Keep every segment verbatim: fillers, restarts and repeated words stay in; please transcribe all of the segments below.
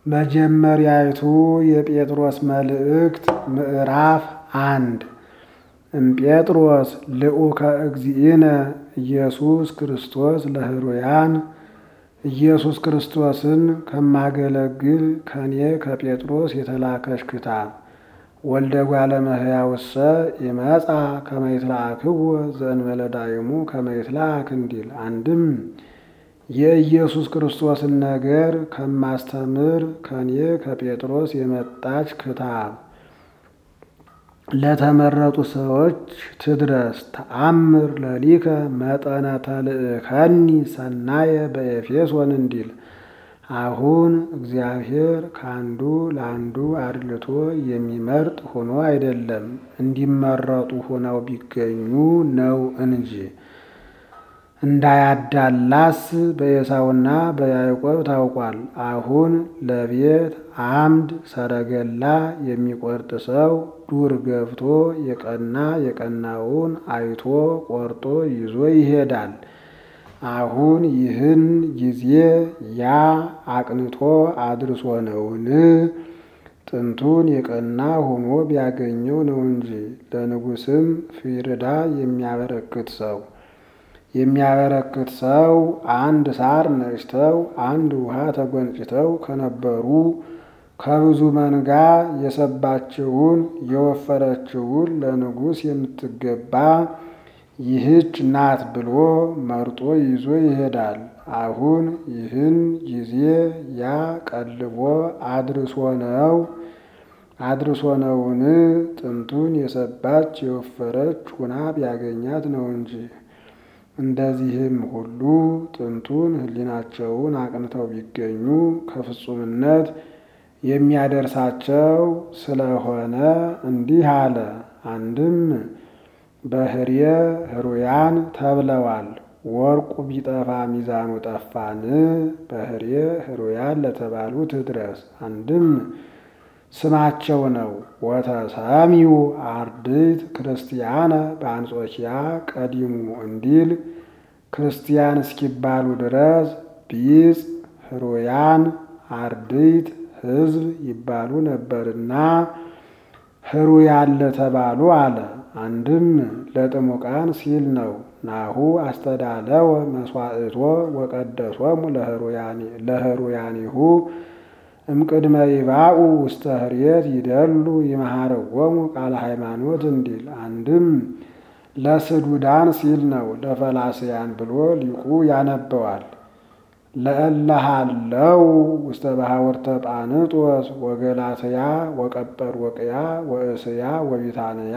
መጀመሪያይቱ የጴጥሮስ መልእክት ምዕራፍ አንድ እምጴጥሮስ ልዑከ እግዚእነ ኢየሱስ ክርስቶስ ለሕሩያን ኢየሱስ ክርስቶስን ከማገለግል ከኔ ከጴጥሮስ የተላከች ክታብ ወልደ እጓለ እመሕያውሰ ይመጻ ከመ ይትለአክዎ ዘእንበለ ዳይሙ ከመ ይትለአክ እንዲል። አንድም የኢየሱስ ክርስቶስን ነገር ከማስተምር ከኔ ከጴጥሮስ የመጣች ክታብ ለተመረጡ ሰዎች ትድረስ። ተአምር ለሊከ መጠነ ተልእከኒ ሰናየ በኤፌሶን እንዲል። አሁን እግዚአብሔር ከአንዱ ለአንዱ አድልቶ የሚመርጥ ሆኖ አይደለም፣ እንዲመረጡ ሆነው ቢገኙ ነው እንጂ። እንዳያዳላስ በኤሳውና በያዕቆብ ታውቋል። አሁን ለቤት አምድ ሰረገላ የሚቆርጥ ሰው ዱር ገብቶ የቀና የቀናውን አይቶ ቆርጦ ይዞ ይሄዳል። አሁን ይህን ጊዜ ያ አቅንቶ አድርሶ ነውን? ጥንቱን የቀና ሆኖ ቢያገኘው ነው እንጂ። ለንጉሥም ፊርዳ የሚያበረክት ሰው የሚያበረክት ሰው አንድ ሳር ነጭተው አንድ ውሃ ተጎንጭተው ከነበሩ ከብዙ መንጋ የሰባችውን የወፈረችውን ለንጉሥ የምትገባ ይህች ናት ብሎ መርጦ ይዞ ይሄዳል። አሁን ይህን ጊዜ ያ ቀልቦ አድርሶ ነው አድርሶ ነውን? ጥንቱን የሰባች የወፈረች ሁና ቢያገኛት ነው እንጂ። እንደዚህም ሁሉ ጥንቱን ሕሊናቸውን አቅንተው ቢገኙ ከፍጹምነት የሚያደርሳቸው ስለሆነ እንዲህ አለ። አንድም በህርየ ሕሩያን ተብለዋል። ወርቁ ቢጠፋ ሚዛኑ ጠፋን። በህርየ ሕሩያን ለተባሉት ድረስ። አንድም ስማቸው ነው። ወተሰሚው አርድእት ክርስቲያነ በአንጾኪያ ቀዲሙ እንዲል ክርስቲያን እስኪባሉ ድረስ ቢጽ ሕሩያን አርድእት ሕዝብ ይባሉ ነበርና ሕሩያን ለተባሉ አለ። አንድም ለጥሙቃን ሲል ነው። ናሁ አስተዳለወ መስዋዕቶ ወቀደሶሙ ለሕሩያኒሁ እምቅድመ ይባኡ ውስተ ህርየት ይደሉ ይመሃረዎሙ ቃለ ሃይማኖት እንዲል። አንድም ለስዱዳን ሲል ነው። ለፈላስያን ብሎ ሊቁ ያነበዋል። ለእለሃለው ውስተ ባሕወርተ ጳንጦስ ወገላትያ ወቀጰርወቅያ ወእስያ ወቢታንያ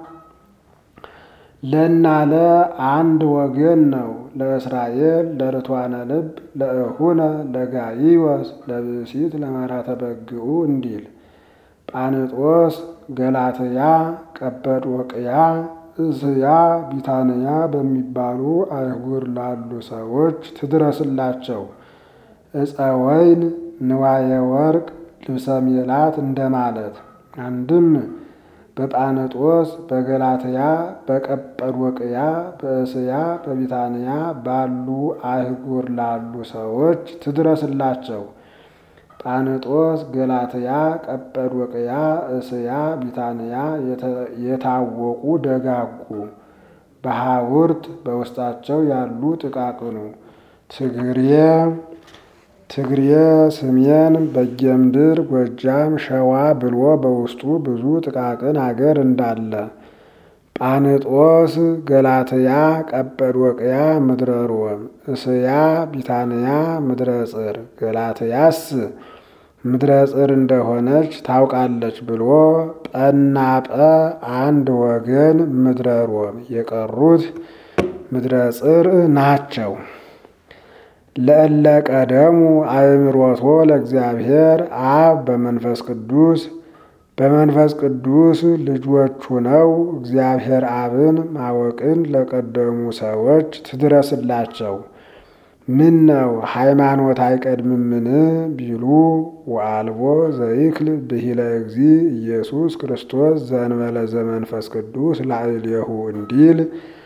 ለናለ አንድ ወገን ነው። ለእስራኤል ለርቷነ ልብ ለእሁነ ለጋይዮስ ለብእሲት ለመራተ በግዑ እንዲል። ጳንጦስ ገላትያ ቀጰርወቅያ እስያ ቢታንያ በሚባሉ አይጉር ላሉ ሰዎች ትድረስላቸው። ዕፀ ወይን ንዋየ ወርቅ ልብሰ ሜላት እንደማለት። አንድም በጳንጦስ በገላትያ በቀጰርወቅያ በእስያ በቢታንያ ባሉ አይጉር ላሉ ሰዎች ትድረስላቸው። ጳንጦስ ገላትያ ቀጰርወቅያ እስያ ቢታንያ የታወቁ ደጋጉ፣ በሐውርት በውስጣቸው ያሉ ጥቃቅኑ። ትግሬ ትግሬ ስሜን በጌምድር ጎጃም ሸዋ ብሎ በውስጡ ብዙ ጥቃቅን አገር እንዳለ። ጳንጦስ ገላትያ ቀጰርወቅያ ምድረ ሮም፣ እስያ ቢታንያ ምድረ ጽር፣ ገላትያስ ምድረ ጽር እንደሆነች ታውቃለች ብሎ ጰናጰ አንድ ወገን ምድረ ሮም፣ የቀሩት ምድረ ጽር ናቸው። ለእለ ቀደሙ አእምሮቶ ለእግዚአብሔር አብ በመንፈስ ቅዱስ በመንፈስ ቅዱስ ልጆቹ ነው እግዚአብሔር አብን ማወቅን ለቀደሙ ሰዎች ትድረስላቸው። ምን ነው ሃይማኖት አይቀድምምን ቢሉ ወአልቦ ዘይክል ብሂለ እግዚእ ኢየሱስ ክርስቶስ ዘእንበለ ዘመንፈስ ቅዱስ ላዕሌሁ እንዲል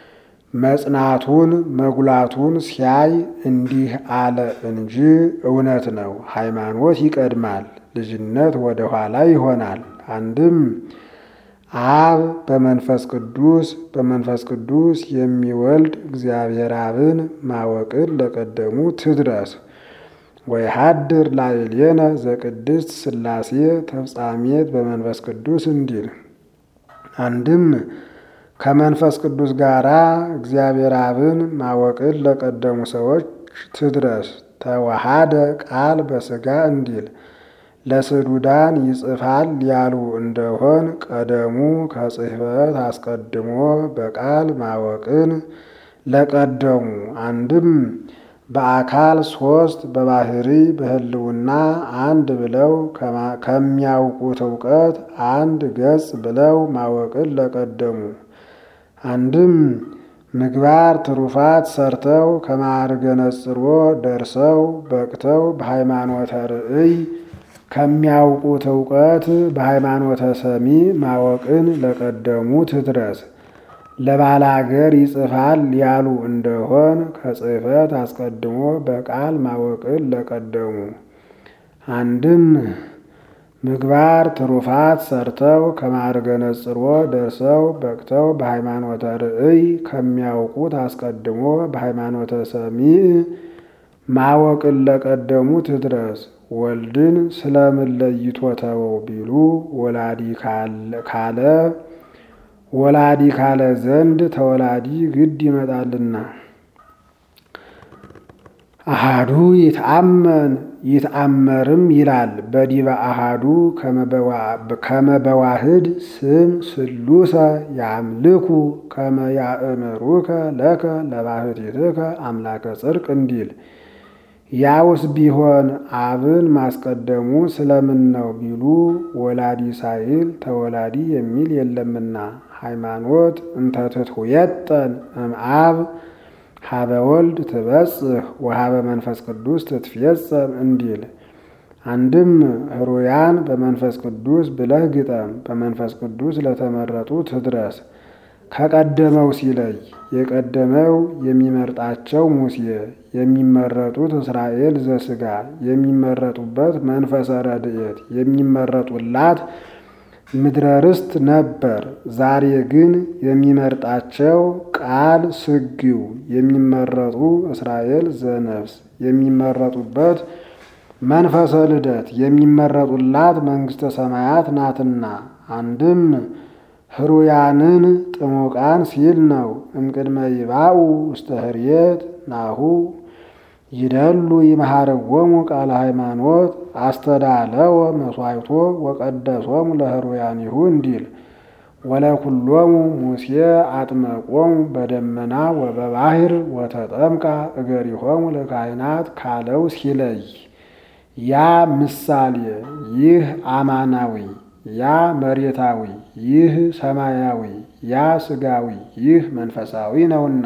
መጽናቱን መጉላቱን ሲያይ እንዲህ አለ እንጂ እውነት ነው። ሃይማኖት ይቀድማል፣ ልጅነት ወደ ኋላ ይሆናል። አንድም አብ በመንፈስ ቅዱስ በመንፈስ ቅዱስ የሚወልድ እግዚአብሔር አብን ማወቅን ለቀደሙ ትድረስ። ወይሃድር ላዕሌነ ዘቅድስት ሥላሴ ተፍጻሜት በመንፈስ ቅዱስ እንዲል አንድም ከመንፈስ ቅዱስ ጋራ እግዚአብሔር አብን ማወቅን ለቀደሙ ሰዎች ትድረስ። ተዋሃደ ቃል በሥጋ እንዲል ለስዱዳን ይጽፋል ያሉ እንደሆን ቀደሙ ከጽሕፈት አስቀድሞ በቃል ማወቅን ለቀደሙ አንድም በአካል ሦስት በባህሪ በሕልውና አንድ ብለው ከሚያውቁት እውቀት አንድ ገጽ ብለው ማወቅን ለቀደሙ አንድም ምግባር ትሩፋት ሰርተው ከማዕርገ ነጽሮ ደርሰው በቅተው በሃይማኖተ ርእይ ከሚያውቁት እውቀት በሃይማኖተ ሰሚ ማወቅን ለቀደሙ ትድረስ። ለባላገር ይጽፋል ያሉ እንደሆን ከጽሕፈት አስቀድሞ በቃል ማወቅን ለቀደሙ አንድም ምግባር ትሩፋት ሰርተው ከማዕርገ ነጽሮ ደርሰው በቅተው በሃይማኖተ ርእይ ከሚያውቁት አስቀድሞ በሃይማኖተ ሰሚዕ ማወቅን ለቀደሙ ትድረስ። ወልድን ስለምን ለይቶ ተወው ቢሉ ወላዲ ካለ ወላዲ ካለ ዘንድ ተወላዲ ግድ ይመጣልና። አሃዱ ይትአመን ይትአመርም ይላል በዲበ አሃዱ ከመበዋህድ ስም ስሉሰ ያምልኩ ከመ ያእምሩከ ለከ ለባህቲትከ አምላከ ጽድቅ እንዲል ያውስ ቢሆን አብን ማስቀደሙ ስለምን ነው ቢሉ ወላዲ ሳይል ተወላዲ የሚል የለምና። ሃይማኖት እንተ ትትሁየጠን እምአብ ሀበ ወልድ ትበጽሕ ወሀበ መንፈስ ቅዱስ ትትፌጸም እንዲል አንድም ሕሩያን በመንፈስ ቅዱስ ብለህ ግጠም በመንፈስ ቅዱስ ለተመረጡ ትድረስ። ከቀደመው ሲለይ የቀደመው የሚመርጣቸው ሙሴ የሚመረጡት እስራኤል ዘሥጋ የሚመረጡበት መንፈሰ ረድኤት የሚመረጡላት ምድረ ርስት ነበር። ዛሬ ግን የሚመርጣቸው ቃል ስጊው የሚመረጡ እስራኤል ዘነፍስ የሚመረጡበት መንፈሰ ልደት የሚመረጡላት መንግሥተ ሰማያት ናትና። አንድም ሕሩያንን ጥሙቃን ሲል ነው። እምቅድመ ይባኡ ውስተ ህርየት ናሁ ይደሉ ይመሃረዎሙ ቃለ ሃይማኖት አስተዳለወ መስዋዕቶ ወቀደሶሙ ለሕሩያኒሁ እንዲል ወለኩሎሙ ሙሴ አጥመቆሙ በደመና ወበባህር ወተጠምቃ እገሪሆሙ ለካህናት ካለው ሲለይ ያ ምሳሌ ይህ አማናዊ ያ መሬታዊ ይህ ሰማያዊ ያ ስጋዊ ይህ መንፈሳዊ ነውና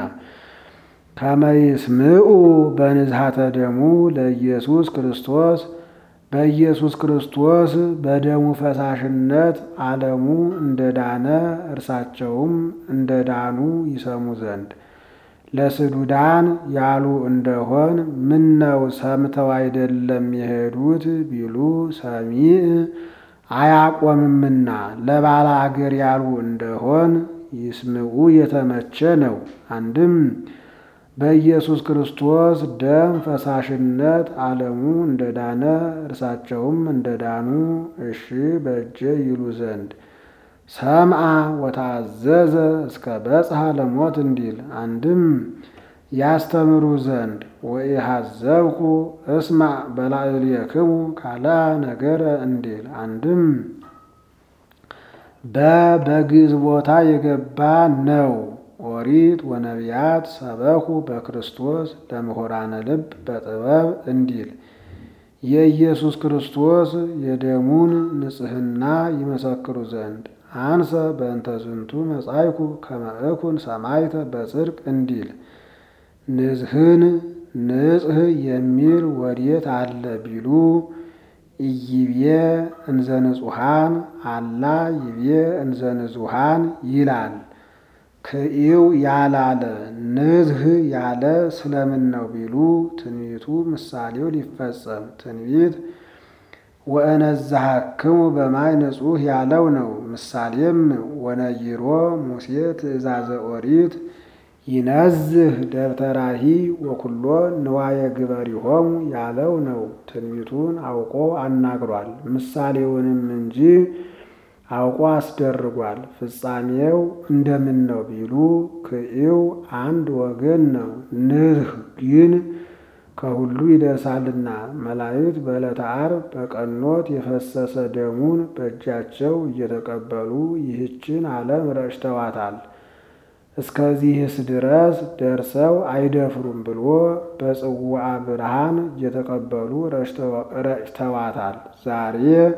ከመይስምዑ በንዝሃተ ደሙ ለኢየሱስ ክርስቶስ በኢየሱስ ክርስቶስ በደሙ ፈሳሽነት ዓለሙ እንደዳነ እርሳቸውም እንደዳኑ ይሰሙ ዘንድ ለስዱዳን ያሉ እንደሆን ምነው ሰምተው አይደለም የሄዱት ቢሉ ሰሚዕ አያቆምምና ለባለ አገር ያሉ እንደሆን ይስምዑ የተመቸ ነው። አንድም በኢየሱስ ክርስቶስ ደም ፈሳሽነት ዓለሙ እንደዳነ እርሳቸውም እንደዳኑ እሺ በእጀ ይሉ ዘንድ ሰምዐ ወታዘዘ እስከ በጽሐ ለሞት እንዲል አንድም ያስተምሩ ዘንድ ወኢሐዘብኩ እስማዕ በላዕሌክሙ ካልአ ነገረ እንዲል አንድም በበግዕዝ ቦታ የገባ ነው። ኦሪት ወነቢያት ሰበኩ በክርስቶስ ለምሁራነ ልብ በጥበብ እንዲል የኢየሱስ ክርስቶስ የደሙን ንጽሕና ይመሰክሩ ዘንድ አንሰ በእንተ ዝንቱ መጻእኩ ከመ እኩን ሰማዕተ በጽድቅ እንዲል ንጽሕን ንጽሕ የሚል ወዴት አለ ቢሉ ኢይቤ እንዘ ንጹሐን አላ ይቤ እንዘ ንጹሐን ይላል። ክኢው ያላለ ንዝህ ያለ ስለምን ነው ቢሉ ትንቢቱ ምሳሌው ሊፈጸም ትንቢት ወእነዝሐክሙ በማይ ንጹሕ ያለው ነው። ምሳሌም ወነይሮ ሙሴ ትእዛዘ ኦሪት ይነዝህ ደብተራሂ ወኩሎ ንዋየ ግበሪሆሙ ያለው ነው። ትንቢቱን አውቆ አናግሯል፣ ምሳሌውንም እንጂ አውቆ አስደርጓል። ፍጻሜው እንደምን ነው ቢሉ ክኢው አንድ ወገን ነው፣ ንዝህ ግን ከሁሉ ይደርሳልና። መላእክት በዕለተ ዓርብ በቀኖት የፈሰሰ ደሙን በእጃቸው እየተቀበሉ ይህችን ዓለም ረጭተዋታል። እስከዚህስ ድረስ ደርሰው አይደፍሩም ብሎ በጽዋዐ ብርሃን እየተቀበሉ ረጭተዋታል። ዛሬ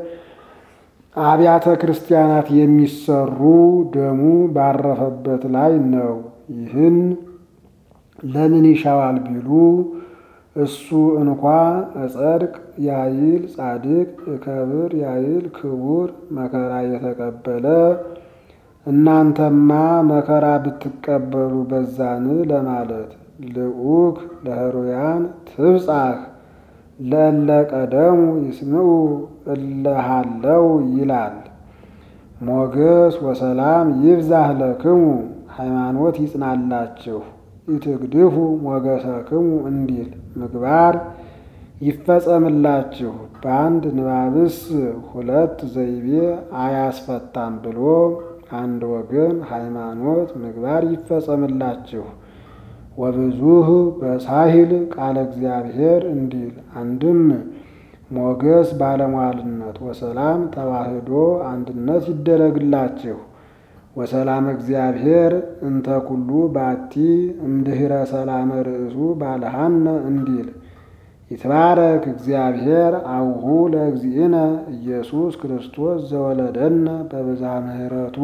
አብያተ ክርስቲያናት የሚሰሩ ደሙ ባረፈበት ላይ ነው። ይህን ለምን ይሻዋል ቢሉ እሱ እንኳ እጸድቅ ያይል ጻድቅ እከብር ያይል ክቡር መከራ የተቀበለ እናንተማ መከራ ብትቀበሉ በዛን ለማለት ልዑክ ለሕሩያን ትብጻሕ ለእለ ቀደሙ ይስምዑ እለሃለው ይላል። ሞገስ ወሰላም ይብዛህ ለክሙ ሃይማኖት ይጽናላችሁ ኢትግድፉ ሞገሰክሙ እንዲል ምግባር ይፈጸምላችሁ። በአንድ ንባብስ ሁለት ዘይቤ አያስፈታም ብሎ አንድ ወገን ሃይማኖት ምግባር ይፈጸምላችሁ። ወብዙህ በሳሂል ቃለ እግዚአብሔር እንዲል አንድም ሞገስ ባለሟልነት ወሰላም ተዋህዶ አንድነት ይደረግላችሁ። ወሰላም እግዚአብሔር እንተ ኩሉ ባቲ እምድኅረ ሰላመ ርእሱ ባለሃነ እንዲል ይትባረክ እግዚአብሔር አቡሁ ለእግዚእነ ኢየሱስ ክርስቶስ ዘወለደነ በብዝኃ ምሕረቱ።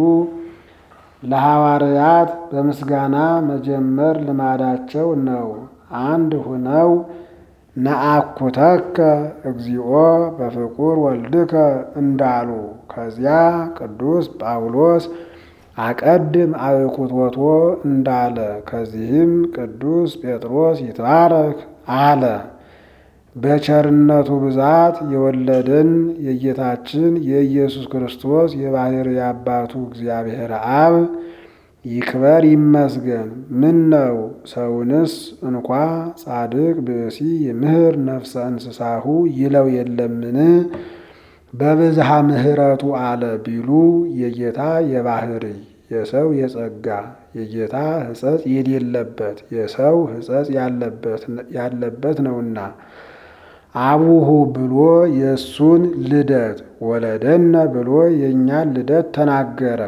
ለሐዋርያት በምስጋና መጀመር ልማዳቸው ነው። አንድ ሁነው ነአኩተከ እግዚኦ በፍቁር ወልድከ እንዳሉ ከዚያ ቅዱስ ጳውሎስ አቀድም አብኩቶቶ እንዳለ ከዚህም ቅዱስ ጴጥሮስ ይትባረክ አለ። በቸርነቱ ብዛት የወለደን የጌታችን የኢየሱስ ክርስቶስ የባሕርይ አባቱ እግዚአብሔር አብ ይክበር ይመስገን። ምን ነው ሰውንስ እንኳ ጻድቅ ብእሲ ይምህር ነፍሰ እንስሳሁ ይለው የለምን? በብዝኃ ምሕረቱ አለ ቢሉ የጌታ የባሕርይ የሰው የጸጋ የጌታ ሕጸጽ የሌለበት የሰው ሕጸጽ ያለበት ነውና አቡሁ ብሎ የእሱን ልደት ወለደነ ብሎ የእኛን ልደት ተናገረ።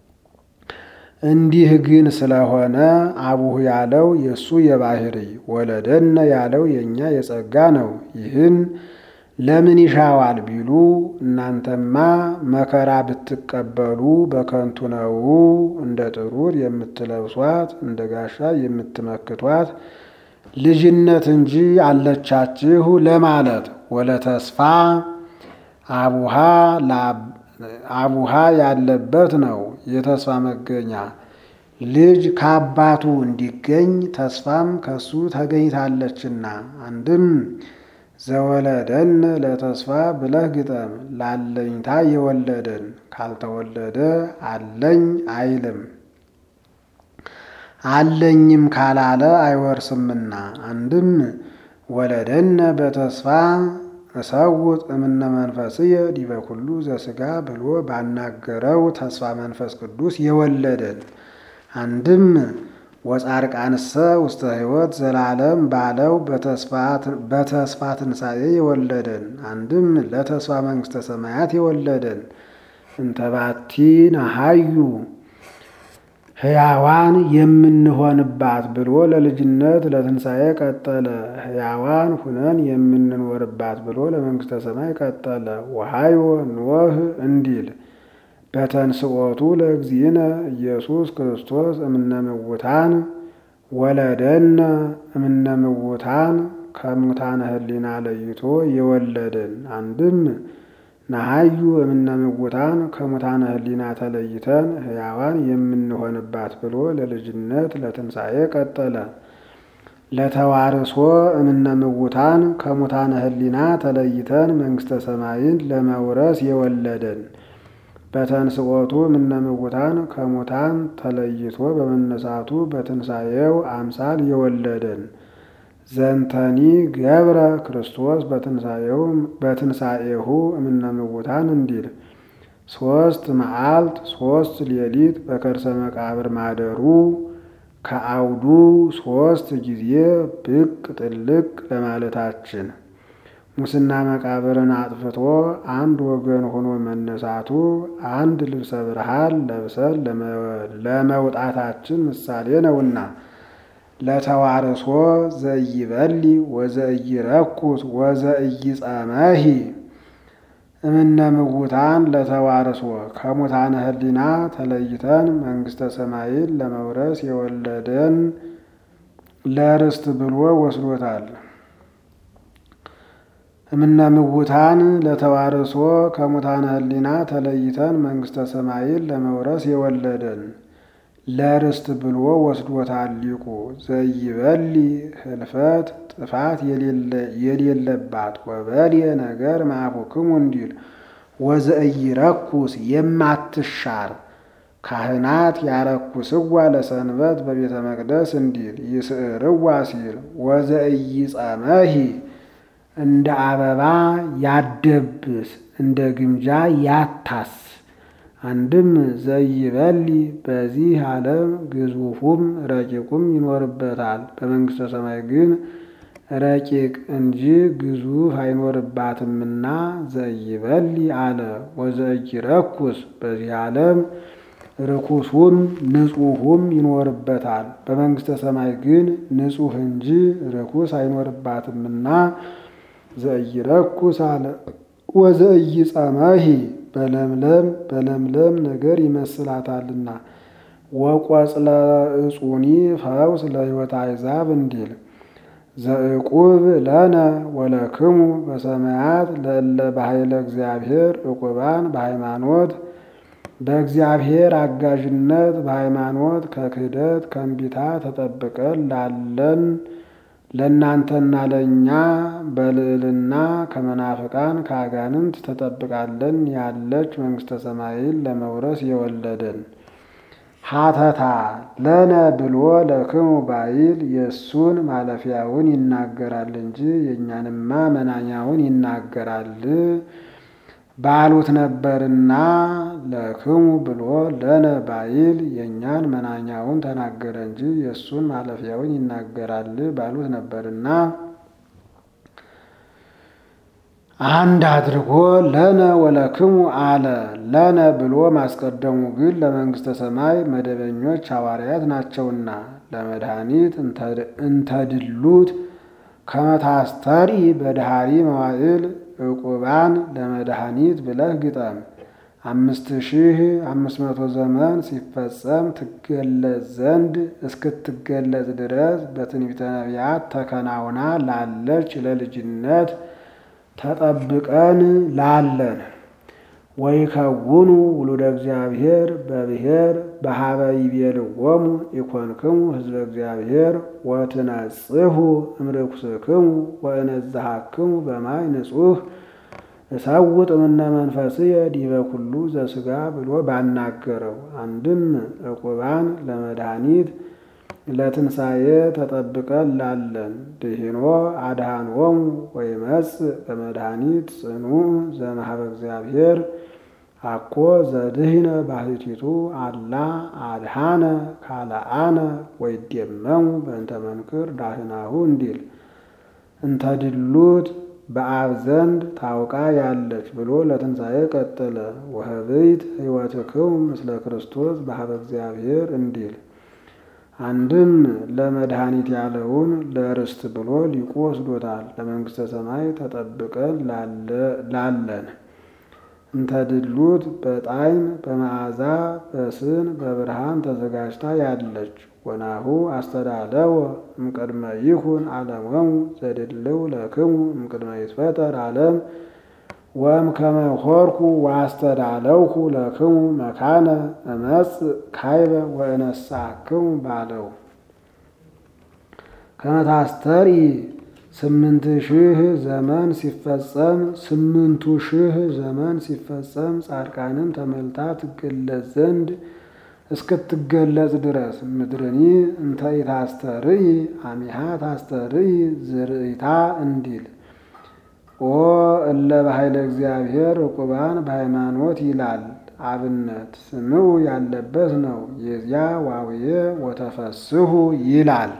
እንዲህ ግን ስለሆነ አቡሁ ያለው የእሱ የባሕርይ ወለደነ ያለው የእኛ የጸጋ ነው። ይህን ለምን ይሻዋል ቢሉ እናንተማ መከራ ብትቀበሉ በከንቱ ነው። እንደ ጥሩር የምትለብሷት እንደ ጋሻ የምትመክቷት ልጅነት እንጂ አለቻችሁ ለማለት። ወለተስፋ አቡሃ አቡሃ ያለበት ነው የተስፋ መገኛ። ልጅ ከአባቱ እንዲገኝ ተስፋም ከሱ ተገኝታለችና አንድም ዘወለደን ለተስፋ ብለህ ግጠም። ላለኝታ የወለደን ካልተወለደ አለኝ አይልም፣ አለኝም ካላለ አይወርስምና። አንድም ወለደነ በተስፋ እሰውጥ እምነ መንፈስየ ዲበ ኩሉ ዘሥጋ ብሎ ባናገረው ተስፋ መንፈስ ቅዱስ የወለደን። አንድም ወጻድቃንሰ ውስተ ሕይወት ዘላለም ባለው በተስፋ ትንሣኤ የወለደን። አንድም ለተስፋ መንግሥተ ሰማያት የወለደን። እንተባቲ ነሐዩ ሕያዋን የምንሆንባት ብሎ ለልጅነት ለትንሣኤ ቀጠለ። ሕያዋን ሁነን የምንኖርባት ብሎ ለመንግሥተ ሰማይ ቀጠለ። ወሐዮ ኖህ እንዲል በተንስኦቱ ለእግዚእነ ኢየሱስ ክርስቶስ እምነ ምውታን ወለደነ እምነ ምውታን ከሙታነ ህሊና ለይቶ የወለደን። አንድም ነሐዩ እምነ ምውታን ከሙታነ ህሊና ተለይተን ሕያዋን የምንሆንባት ብሎ ለልጅነት ለትንሣኤ ቀጠለ። ለተዋርሶ እምነ ምውታን ከሙታነ ህሊና ተለይተን መንግሥተ ሰማይን ለመውረስ የወለደን። በተንሥኦቱ እምነ ምውታን ከሙታን ተለይቶ በመነሳቱ በትንሣኤው አምሳል የወለደን። ዘንተኒ ገብረ ክርስቶስ በትንሣኤሁ እምነ ምውታን እንዲል ሶስት መዓልት ሶስት ሌሊት በከርሰ መቃብር ማደሩ ከአውዱ ሶስት ጊዜ ብቅ ጥልቅ ለማለታችን ሙስና መቃብርን አጥፍቶ አንድ ወገን ሆኖ መነሳቱ አንድ ልብሰ ብርሃን ለብሰን ለመውጣታችን ምሳሌ ነውና። ለተዋርሶ ዘይበሊ ወዘይረኩስ ወዘይጸመሂ እምነ ምውታን ለተዋርሶ ከሙታነ ህሊና ተለይተን መንግሥተ ሰማይን ለመውረስ የወለደን ለርስት ብሎ ወስዶታል። እምነ ምውታን ለተዋርሶ ከሙታነ ህሊና ተለይተን መንግሥተ ሰማይን ለመውረስ የወለደን ለርስት ብሎ ወስዶታል ሊቁ። ዘይበሊ ህልፈት ጥፋት የሌለባት ወበልየ ነገር ማፉክሙ እንዲል ወዘኢይረኩስ የማትሻር ካህናት ያረኩስዋ ለሰንበት በቤተ መቅደስ እንዲል ይስዕርዋ ሲል ወዘኢይጸመሂ እንደ አበባ ያደብስ እንደ ግምጃ ያታስ። አንድም ዘይበሊ በዚህ ዓለም ግዙፉም ረቂቁም ይኖርበታል። በመንግሥተ ሰማይ ግን ረቂቅ እንጂ ግዙፍ አይኖርባትምና ዘይበሊ አለ። ወዘኢይረኩስ በዚህ ዓለም ርኩሱም ንጹሑም ይኖርበታል። በመንግሥተ ሰማይ ግን ንጹሕ እንጂ ርኩስ አይኖርባትምና ዘይረኩስ አለ። ወዘኢይጸመሂ በለምለም በለምለም ነገር ይመስላታልና ወቆጽለ ዕጹኒ ፈውስ ለሕይወት አሕዛብ እንዲል ዘዕቁብ ለነ ወለክሙ በሰማያት ለእለ በኃይለ እግዚአብሔር ዕቁባን በሃይማኖት በእግዚአብሔር አጋዥነት በሃይማኖት ከክህደት ከእንቢታ ተጠብቀን ላለን ለእናንተና ለእኛ በልዕልና ከመናፍቃን ከአጋንንት ተጠብቃለን ያለች መንግሥተ ሰማይን ለመውረስ የወለደን። ሀተታ ለነ ብሎ ለክሙ ባይል የእሱን ማለፊያውን ይናገራል እንጂ የእኛንማ መናኛውን ይናገራል ባሉት ነበርና ለክሙ ብሎ ለነ ባይል የእኛን መናኛውን ተናገረ እንጂ የእሱን ማለፊያውን ይናገራል ባሉት ነበርና አንድ አድርጎ ለነ ወለክሙ አለ። ለነ ብሎ ማስቀደሙ ግን ለመንግሥተ ሰማይ መደበኞች ሐዋርያት ናቸውና ለመድኃኒት እንተድሉት ከመታስተሪ በድሃሪ መዋዕል ዕቁባን ለመድኃኒት ብለህ ግጠም። አምስት ሺህ አምስት መቶ ዘመን ሲፈጸም ትገለጽ ዘንድ እስክትገለጽ ድረስ በትንቢተ ነቢያት ተከናውና ላለች ለልጅነት ተጠብቀን ላለን። ወይከውኑ ውሉደ እግዚአብሔር በብሔር በሀበ ይቤልዎሙ ኢኮንክሙ ሕዝበ እግዚአብሔር ወትነጽሑ እምርኩስክሙ ወእነዝሐክሙ በማይ ንጹሕ እሰውጥ እምነ መንፈስየ ዲበ ኩሉ ዘሥጋ ብሎ ባናገረው። አንድም ዕቁባን ለመድኃኒት ለትንሣኤ ተጠብቀን ላለን ድኂኖ አድኃኖሙ ወይመጽእ በመድኃኒት ጽኑዕ ዘእምኀበ እግዚአብሔር አኮ ዘድኅነ ባሕቲቱ አላ አድኃነ ካልአነ ወይዴመሙ በእንተ መንክር ዳህናሁ እንዲል እንተድሉት በአብ ዘንድ ታውቃ ያለች ብሎ ለትንሣኤ ቀጠለ። ወህብይት ሕይወትክሙ ምስለ ክርስቶስ በኀበ እግዚአብሔር እንዲል አንድም ለመድኃኒት ያለውን ለርስት ብሎ ሊቁ ወስዶታል። ለመንግሥተ ሰማይ ተጠብቀን ላለን እንተድሉት በጣዕም በመዓዛ በስን በብርሃን ተዘጋጅታ ያለች። ወናሁ አስተዳለወ እምቅድመ ይኩን ዓለሞሙ ዘድልው ለክሙ እምቅድመ ይትፈጠር ዓለም ወእምከመ ሆርኩ ወአስተዳለውኩ ለክሙ መካነ እመጽእ ካይበ ወእነሳክሙ ባለው ከመታስተሪ ስምንት ሺህ ዘመን ሲፈጸም ስምንቱ ሺህ ዘመን ሲፈጸም ጻድቃንን ተመልታ ትገለጽ ዘንድ እስክትገለጽ ድረስ ምድርኒ እንተ ኢታስተርኢ አሚሃ ታስተርኢ ዝርኢታ እንዲል ኦ እለ በኃይለ እግዚአብሔር ዕቁባን በሃይማኖት ይላል። አብነት ስምዑ ያለበት ነው። የዚያ ዋውየ ወተፈስሑ ይላል።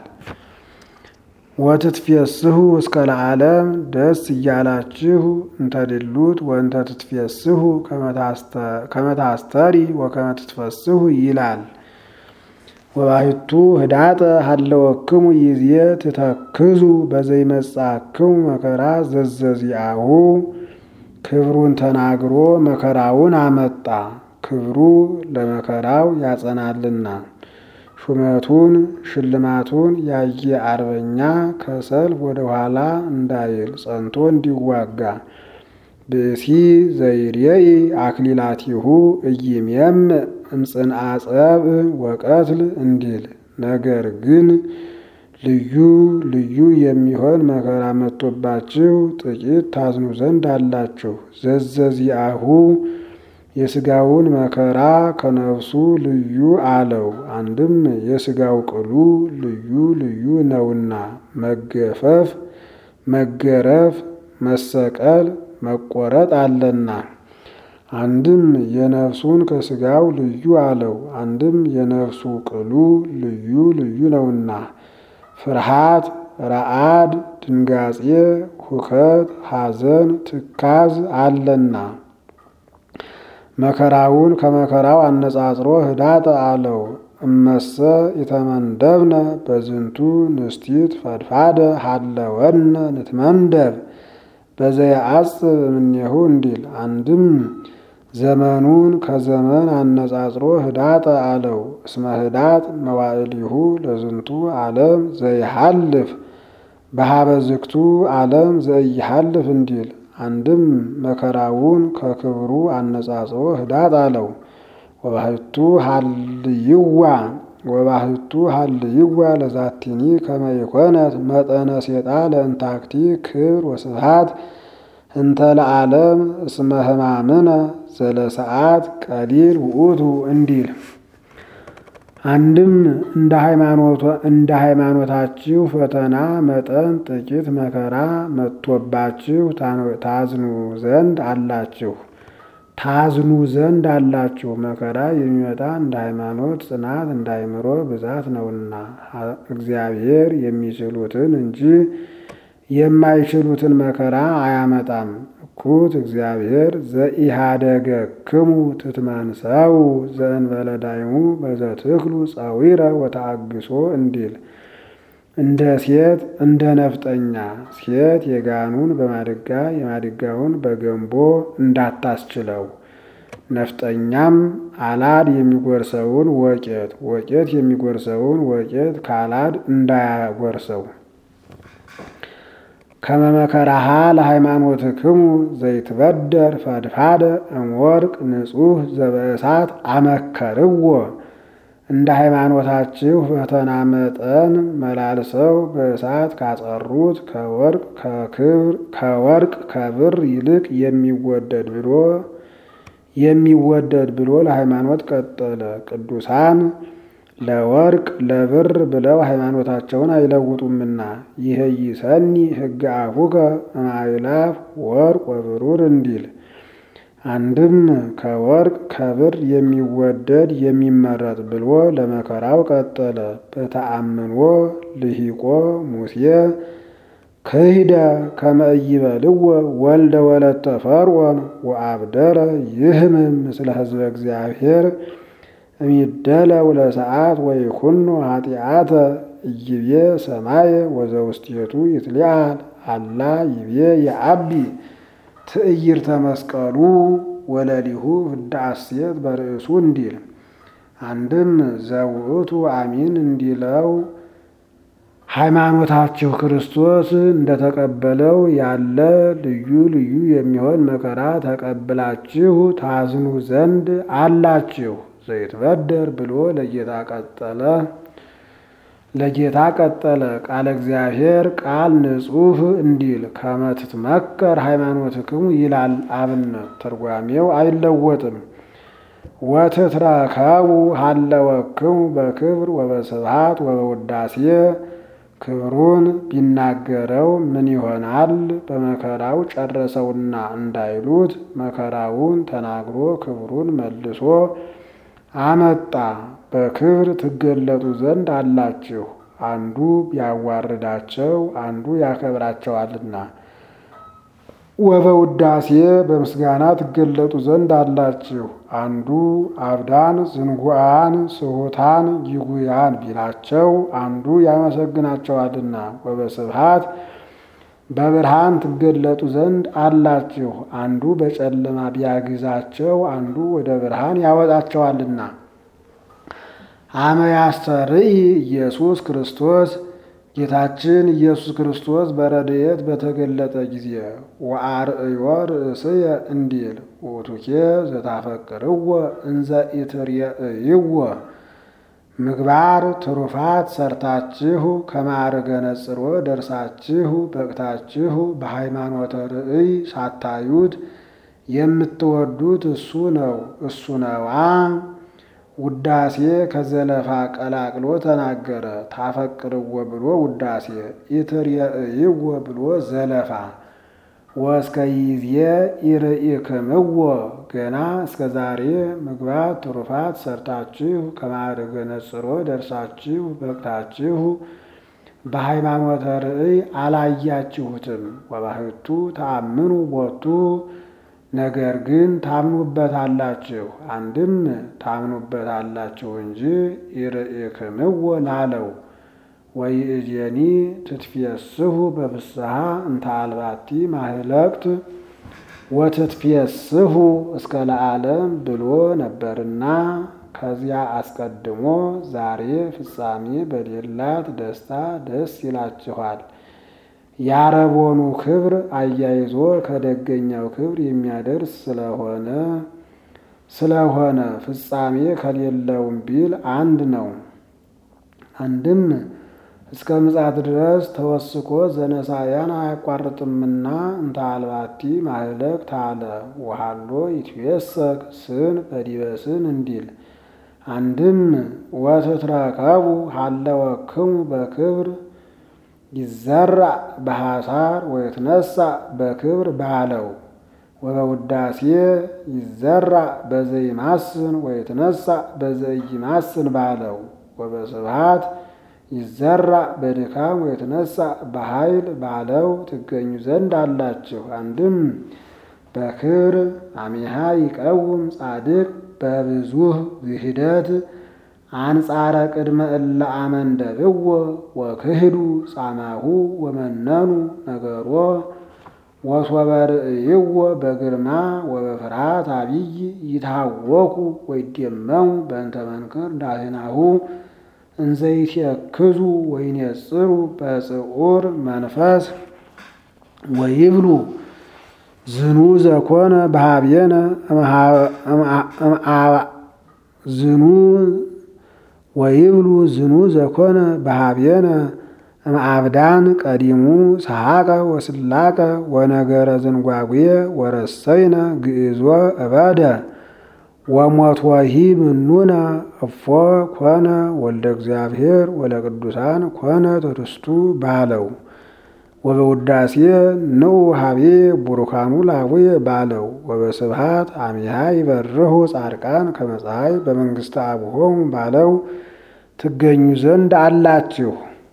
ወትትፌስሑ እስከ ለዓለም ደስ እያላችሁ እንተ ድሉት ወእንተ ትትፌስሑ ከመታስተሪ ወከመ ትትፈስሑ ይላል። ወባሕቱ ህዳጠ ሀለወክሙ ይዜ ትተክዙ በዘይመጽአክሙ መከራ ዘዘዚአሁ ክብሩን ተናግሮ መከራውን አመጣ። ክብሩ ለመከራው ያጸናልና ሹመቱን ሽልማቱን ያየ አርበኛ ከሰልፍ ወደ ኋላ እንዳይል ጸንቶ እንዲዋጋ ብእሲ ዘይሬኢ አክሊላቲሁ እይሜም እምጽንዐ ጸብእ ወቀትል እንዲል። ነገር ግን ልዩ ልዩ የሚሆን መከራ መጥቶባችሁ ጥቂት ታዝኑ ዘንድ አላችሁ። ዘዘዚአሁ የሥጋውን መከራ ከነፍሱ ልዩ አለው። አንድም የሥጋው ቅሉ ልዩ ልዩ ነውና መገፈፍ፣ መገረፍ፣ መሰቀል፣ መቆረጥ አለና። አንድም የነፍሱን ከሥጋው ልዩ አለው። አንድም የነፍሱ ቅሉ ልዩ ልዩ ነውና ፍርሃት፣ ረዓድ፣ ድንጋጼ፣ ሁከት፣ ሐዘን፣ ትካዝ አለና መከራውን ከመከራው አነጻጽሮ ህዳጠ አለው። እመሰ ኢተመንደብነ በዝንቱ ንስቲት ፈድፋደ ሀለወነ ንትመንደብ በዘየአጽብ እምኔሁ እንዲል። አንድም ዘመኑን ከዘመን አነጻጽሮ ህዳጠ አለው። እስመ ህዳጥ መዋዕሊሁ ለዝንቱ ዓለም ዘይሃልፍ በሀበ ዝክቱ ዓለም ዘይሃልፍ እንዲል። አንድም መከራውን ከክብሩ አነጻጽሮ ህዳጥ አለው። ወባሕቱ ሀልይዋ ወባሕቱ ሀልይዋ ለዛቲኒ ከመ ይኮነት መጠነ ሴጣ ለእንታክቲ ክብር ወስብሐት እንተ ለዓለም እስመ ሕማምነ ዘለሰዓት ቀሊል ውእቱ እንዲል። አንድም እንደ ሃይማኖታችሁ ፈተና መጠን ጥቂት መከራ መጥቶባችሁ ታዝኑ ዘንድ አላችሁ ታዝኑ ዘንድ አላችሁ። መከራ የሚመጣ እንደ ሃይማኖት ጽናት እንደ አእምሮ ብዛት ነውና እግዚአብሔር የሚችሉትን እንጂ የማይችሉትን መከራ አያመጣም። እኩት እግዚአብሔር ዘኢሃደገክሙ ትትመንሰው ዘእንበለ ዳይሙ በዘትክሉ ጻዊረ ወተአግሶ እንዲል። እንደ ሴት እንደ ነፍጠኛ ሴት የጋኑን በማድጋ የማድጋውን በገንቦ እንዳታስችለው፣ ነፍጠኛም አላድ የሚጎርሰውን ወቄት ወቄት የሚጎርሰውን ወቄት ካላድ እንዳያጎርሰው። ከመመከራሃ ለሃይማኖትክሙ ዘይትበደር ፈድፋደ እምወርቅ ንጹሕ ዘበእሳት አመከርዎ። እንደ ሃይማኖታችሁ ፈተና መጠን መላልሰው በእሳት ካጸሩት ከወርቅ ከክብር ከወርቅ ከብር ይልቅ የሚወደድ ብሎ የሚወደድ ብሎ ለሃይማኖት ቀጠለ። ቅዱሳን ለወርቅ ለብር ብለው ሃይማኖታቸውን አይለውጡምና ይሄይሰኒ ሕገ አፉከ እምአእላፍ ወርቅ ወብሩር እንዲል። አንድም ከወርቅ ከብር የሚወደድ የሚመረጥ ብሎ ለመከራው ቀጠለ። በተአምኖ ልሂቆ ሙሴ ክሂደ ከመ ኢይበልዎ ወልደ ወለተ ፈርዖን ወአብደረ ይህምም ምስለ ሕዝበ እግዚአብሔር እሚደለው ለሰዓት ወይኩኖ ኃጢአተ ኢይቤ ሰማየ ወዘውስቴቱ ይትሊዓል አላ ይቤ የአቢ ትዕይርተ መስቀሉ ወለሊሁ ፍዳ እሴት በርእሱ እንዲል። አንድም ዘውእቱ አሚን እንዲለው ሃይማኖታችሁ ክርስቶስ እንደተቀበለው ያለ ልዩ ልዩ የሚሆን መከራ ተቀብላችሁ ታዝኑ ዘንድ አላችሁ። ዘይትበደር ብሎ ለጌታ ቀጠለ ለጌታ ቀጠለ ቃለ እግዚአብሔር ቃል ንጹሕ እንዲል ከመ ትትመከር ሃይማኖትክሙ ይላል አብነት። ትርጓሜው አይለወጥም። ወትትረከቡ ሀለወክሙ በክብር ወበስብሐት ወበውዳሴ ክብሩን ቢናገረው ምን ይሆናል በመከራው ጨረሰውና እንዳይሉት መከራውን ተናግሮ ክብሩን መልሶ አመጣ። በክብር ትገለጡ ዘንድ አላችሁ። አንዱ ቢያዋርዳቸው አንዱ ያከብራቸዋልና። ወበውዳሴ በምስጋና ትገለጡ ዘንድ አላችሁ። አንዱ አብዳን ዝንጉዓን ስሑታን ይጉያን ቢላቸው አንዱ ያመሰግናቸዋልና። ወበስብሐት በብርሃን ትገለጡ ዘንድ አላችሁ። አንዱ በጨለማ ቢያግዛቸው አንዱ ወደ ብርሃን ያወጣቸዋልና። አመ ያስተርኢ ኢየሱስ ክርስቶስ ጌታችን ኢየሱስ ክርስቶስ በረድኤት በተገለጠ ጊዜ ወአርእዮ ርእስየ እንዲል ውእቱኬ ዘታፈቅርዎ እንዘ ኢትርእይዎ ምግባር ትሩፋት ሰርታችሁ ከማዕርገ ነጽሮ ደርሳችሁ በቅታችሁ በሃይማኖተ ርእይ ሳታዩት የምትወዱት እሱ ነው እሱ ነዋ። ውዳሴ ከዘለፋ ቀላቅሎ ተናገረ። ታፈቅርዎ ብሎ ውዳሴ፣ ኢትርእይዎ ብሎ ዘለፋ። ወእስከ ይእዜ ኢርኢክምዎ ገና እስከ ዛሬ ምግባር ትሩፋት ሰርታችሁ ከማዕርገ ነጽሮ ደርሳችሁ በቅታችሁ በሃይማኖተ ርእይ አላያችሁትም። ወባሕቱ ተአምኑ ቦቱ ነገር ግን ታምኑበታላችሁ። አንድም ታምኑበታላችሁ እንጂ ኢርኢክምዎ ላለው ወይእዜኒ ትትፌስሑ በፍስሐ እንተ አልባቲ ማህለቅት ወትትፌስሑ እስከ ለዓለም ብሎ ነበርና ከዚያ አስቀድሞ ዛሬ ፍጻሜ በሌላት ደስታ ደስ ይላችኋል። ያረቦኑ ክብር አያይዞ ከደገኛው ክብር የሚያደርስ ስለሆነ ስለሆነ ፍጻሜ ከሌለውም ቢል አንድ ነው። አንድም እስከ ምጽአት ድረስ ተወስኮ ዘነሳያን አያቋርጥምና እንተ አልባቲ ማህለቅት አለ። ወሃሎ ይትፌሰክ ስን በዲበ ስን እንዲል። አንድም ወትትረከቡ ሀለወክሙ በክብር ይዘራ በሐሳር ወይትነሳ በክብር ባለው። ወበውዳሴ ይዘራ በዘይማስን ወይትነሳ በዘይማስን ባለው። ወበስብሐት ይዘራ በድካም ወይትነሳ በኃይል ባለው ትገኙ ዘንድ አላችሁ። አንድም በክብር አሚሃ ይቀውም ጻድቅ በብዙህ ዝህደት አንጻረ ቅድመ እለ አመንደብዎ ወክህዱ ጻማሁ ወመነኑ ነገሮ ወሶበ ርእይዎ በግርማ ወበፍርሃት አብይ ይታወኩ ወይደመሙ በእንተ መንክር ዳህናሁ እንዘ ይትየክዙ ወይኔጽሩ በጽዑር መንፈስ ወይብሉ ዝኑ ዘኮነ በሃብየነ ዝኑ ወይብሉ ዝኑ ዘኮነ በሃብየነ እምአብዳን ቀዲሙ ሰሐቀ ወስላቀ ወነገረ ዝንጓጉየ ወረሰይነ ግእዞ እበደ ወሞትወሂ ምኑነ እፎ ኮነ ወልደ እግዚአብሔር ወለቅዱሳን ኮነ ርስቱ ባለው። ወበውዳሴ ንዑ ሀቤ ቡሩካኑ ላቡየ ባለው። ወበስብሐት አሚሃ ይበርሁ ጻድቃን ከመ ፀሐይ በመንግሥተ አቡሆሙ ባለው ትገኙ ዘንድ አላችሁ።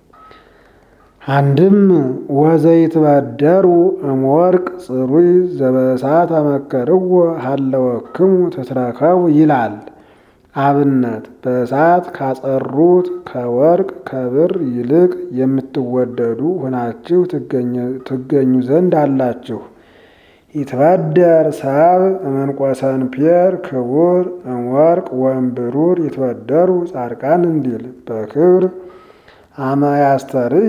አንድም ወዘይትበደሩ እምወርቅ ጽሩይ ዘበእሳት አመከርዎ ሀለወክሙ ትትረከቡ ይላል አብነት። በእሳት ካጸሩት ከወርቅ ከብር ይልቅ የምትወደዱ ሆናችሁ ትገኙ ዘንድ አላችሁ። ይትበደር ሰብ እምዕንቈ ሰንፔር ክቡር እምወርቅ ወእምብሩር ይትበደሩ ጻድቃን እንዲል በክብር አመ ያስተርኢ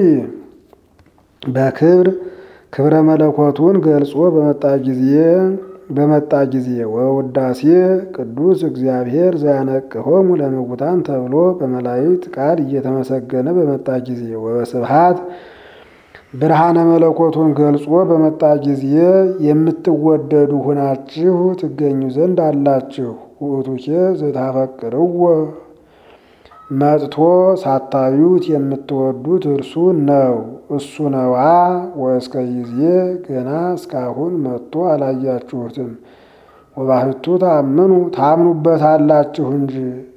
በክብር ክብረ መለኮቱን ገልጾ በመጣ ጊዜ በመጣ ጊዜ ወውዳሴ ቅዱስ እግዚአብሔር ዘያነቅሆሙ ለምውታን ተብሎ በመላእክት ቃል እየተመሰገነ በመጣ ጊዜ ወበስብሐት ብርሃነ መለኮቱን ገልጾ በመጣ ጊዜ የምትወደዱ ሁናችሁ ትገኙ ዘንድ አላችሁ። ውእቱኬ ዘታፈቅርዎ መጥቶ ሳታዩት የምትወዱት እርሱ ነው እሱ ነዋ። ወእስከ ጊዜ ገና እስካሁን መጥቶ አላያችሁትም። ወባሕቱ ታምኑ ታምኑበታላችሁ እንጂ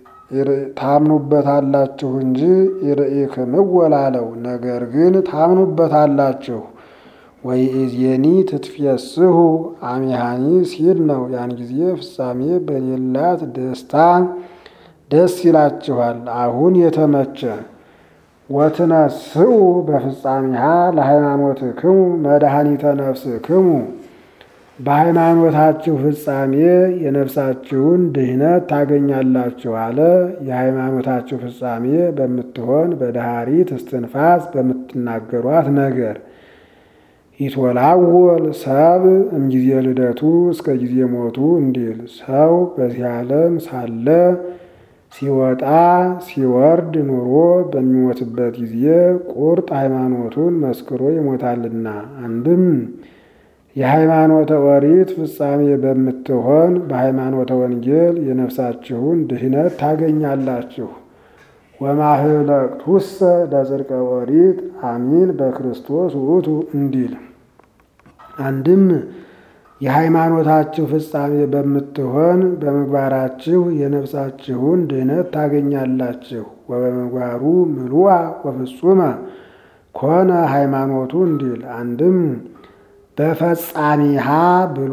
ታምኑበታላችሁ እንጂ ይርኢክምዎ ላለው ነገር ግን ታምኑበታላችሁ። ወይእዜኒ ትትፌስሑ አሚሃኒ ሲል ነው። ያን ጊዜ ፍጻሜ በሌላት ደስታ ደስ ይላችኋል። አሁን የተመቸ ወትነስኡ በፍጻሜሃ ለሃይማኖትክሙ መድኃኒተ ነፍስክሙ በሃይማኖታችሁ ፍጻሜ የነፍሳችሁን ድህነት ታገኛላችሁ አለ። የሃይማኖታችሁ ፍጻሜ በምትሆን በዳህሪት እስትንፋስ በምትናገሯት ነገር ይትወላወል ሰብ እምጊዜ ልደቱ እስከ ጊዜ ሞቱ እንዲል ሰው በዚህ ዓለም ሳለ ሲወጣ ሲወርድ ኑሮ በሚሞትበት ጊዜ ቁርጥ ሃይማኖቱን መስክሮ ይሞታልና። አንድም የሃይማኖተ ኦሪት ፍጻሜ በምትሆን በሃይማኖተ ወንጌል የነፍሳችሁን ድህነት ታገኛላችሁ። ወማህለቅቱሰ ለጽድቀ ኦሪት አሚን በክርስቶስ ውእቱ እንዲል። አንድም የሃይማኖታችሁ ፍጻሜ በምትሆን በምግባራችሁ የነፍሳችሁን ድህነት ታገኛላችሁ። ወበምግባሩ ምሉአ ወፍጹመ ኮነ ሃይማኖቱ እንዲል። አንድም በፈጻሚሃ ብሎ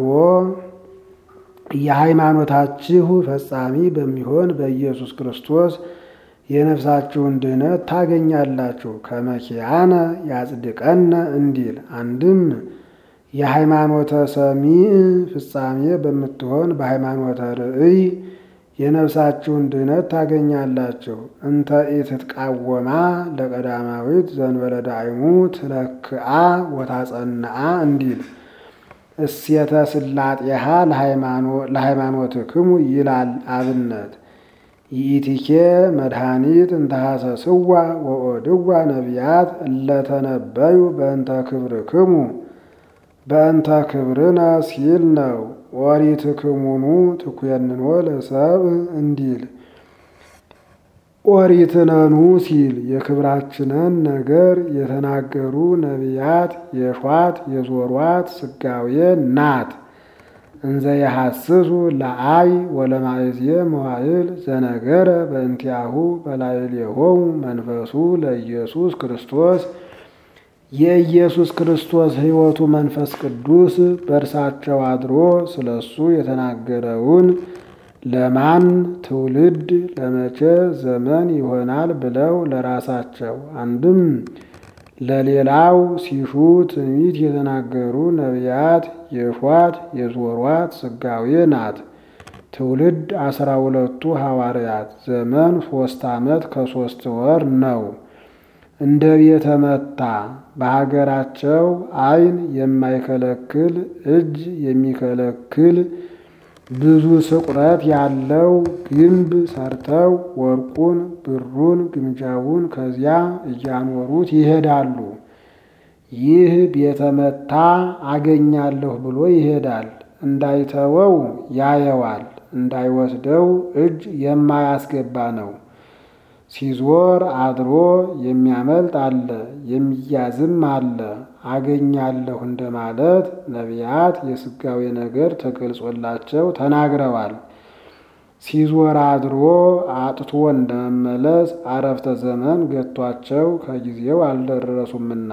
የሃይማኖታችሁ ፈጻሚ በሚሆን በኢየሱስ ክርስቶስ የነፍሳችሁን ድህነት ታገኛላችሁ። ከመኪያነ ያጽድቀነ እንዲል። አንድም የሃይማኖተ ሰሚዕ ፍጻሜ በምትሆን በሃይማኖተ ርእይ የነፍሳችሁን ድህነት ታገኛላችሁ። እንተ ኢትትቃወማ ለቀዳማዊት ዘንበለ ዳዕሙ ትለክዓ ወታጸንዓ እንዲል። እሴተ ስላጤሃ ለሃይማኖትክሙ ይላል አብነት። ይእቲኬ መድኃኒት እንተሐሰስዋ ወኦድዋ ነቢያት እለተነበዩ በእንተ ክብርክሙ በእንተ ክብርነ ሲል ነው። ኦሪትክሙኑ ትኩየንኖ ለሰብእ እንዲል። ኦሪትነኑ ሲል የክብራችንን ነገር የተናገሩ ነቢያት የሿት የዞሯት ስጋዌ ናት። እንዘ የሐስሱ ለአይ ወለማእዜ መዋዕል ዘነገረ በእንቲአሁ በላዕሌሆሙ መንፈሱ ለኢየሱስ ክርስቶስ የኢየሱስ ክርስቶስ ሕይወቱ መንፈስ ቅዱስ በእርሳቸው አድሮ ስለሱ የተናገረውን ለማን ትውልድ ለመቼ ዘመን ይሆናል ብለው ለራሳቸው አንድም ለሌላው ሲሹ ትንቢት የተናገሩ ነቢያት የሿት የዞሯት ስጋዌ ናት። ትውልድ አስራ ሁለቱ ሐዋርያት ዘመን ሶስት ዓመት ከሶስት ወር ነው። እንደ ቤተ መታ በሀገራቸው ዓይን የማይከለክል እጅ የሚከለክል ብዙ ስቁረት ያለው ግንብ ሰርተው ወርቁን ብሩን ግምጃውን ከዚያ እያኖሩት ይሄዳሉ። ይህ ቤተ መታ አገኛለሁ ብሎ ይሄዳል። እንዳይተወው ያየዋል፣ እንዳይወስደው እጅ የማያስገባ ነው። ሲዞር አድሮ የሚያመልጥ አለ፣ የሚያዝም አለ። አገኛለሁ እንደማለት ነቢያት የስጋዌ ነገር ተገልጾላቸው ተናግረዋል። ሲዞር አድሮ አጥቶ እንደመመለስ አረፍተ ዘመን ገቷቸው ከጊዜው አልደረሱምና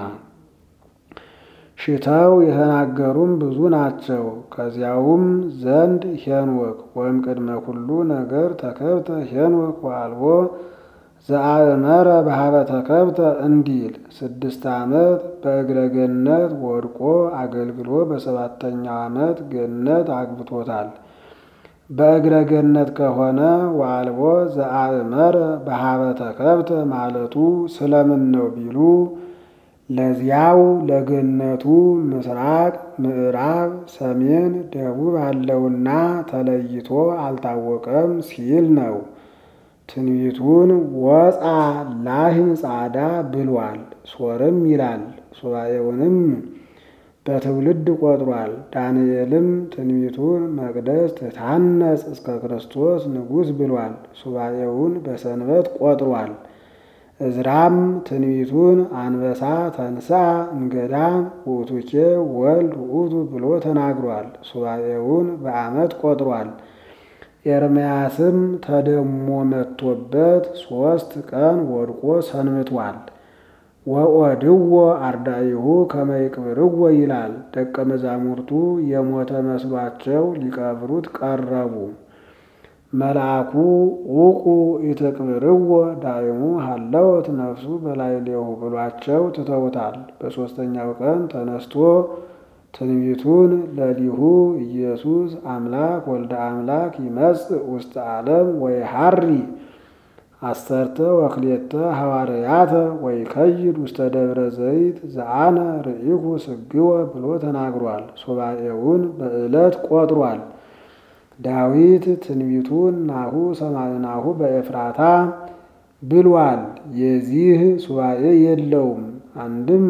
ሽተው የተናገሩም ብዙ ናቸው። ከዚያውም ዘንድ ሄኖክ ወይም ቅድመ ኩሉ ነገር ተከብተ ሄኖክ ወአልቦ ዘአእመረ በሀበ ተከብተ እንዲል ስድስት ዓመት በእግረ ገነት ወድቆ አገልግሎ በሰባተኛው ዓመት ገነት አግብቶታል። በእግረ ገነት ከሆነ ወአልቦ ዘአእመረ በሀበ ተከብተ ማለቱ ስለምን ነው ቢሉ ለዚያው ለገነቱ ምስራቅ፣ ምዕራብ፣ ሰሜን፣ ደቡብ አለውና ተለይቶ አልታወቀም ሲል ነው። ትንቢቱን ወፃ ላህም ጻዳ ብሏል። ሶርም ይላል። ሱባኤውንም በትውልድ ቆጥሯል። ዳንኤልም ትንቢቱን መቅደስ ትታነጽ እስከ ክርስቶስ ንጉሥ ብሏል። ሱባኤውን በሰንበት ቆጥሯል። እዝራም ትንቢቱን አንበሳ ተንሳ እምገዳም ውእቱኬ ወልድ ውእቱ ብሎ ተናግሯል። ሱባኤውን በዓመት ቆጥሯል። ኤርምያስም ተደሞ መጥቶበት ሦስት ቀን ወድቆ ሰንብቷል። ወኦድዎ አርዳኢሁ ከመ ይቅብርዎ ይላል። ደቀ መዛሙርቱ የሞተ መስሏቸው ሊቀብሩት ቀረቡ። መልአኩ ውቁ ኢትቅብርዎ ዳይሙ ሀለወት ነፍሱ በላዕሌሁ ብሏቸው ትተውታል። በሦስተኛው ቀን ተነስቶ ትንቢቱን ለሊሁ ኢየሱስ አምላክ ወልደ አምላክ ይመጽእ ውስተ ዓለም ወይሐሪ አሰርተ ወክልኤተ ሐዋርያተ ወይከይድ ውስተ ደብረ ዘይት ዘአነ ርኢኩ ስግወ ብሎ ተናግሯል። ሱባኤውን በዕለት ቆጥሯል። ዳዊት ትንቢቱን ናሁ ሰማዕናሁ በኤፍራታ ብሏል። የዚህ ሱባኤ የለውም። አንድም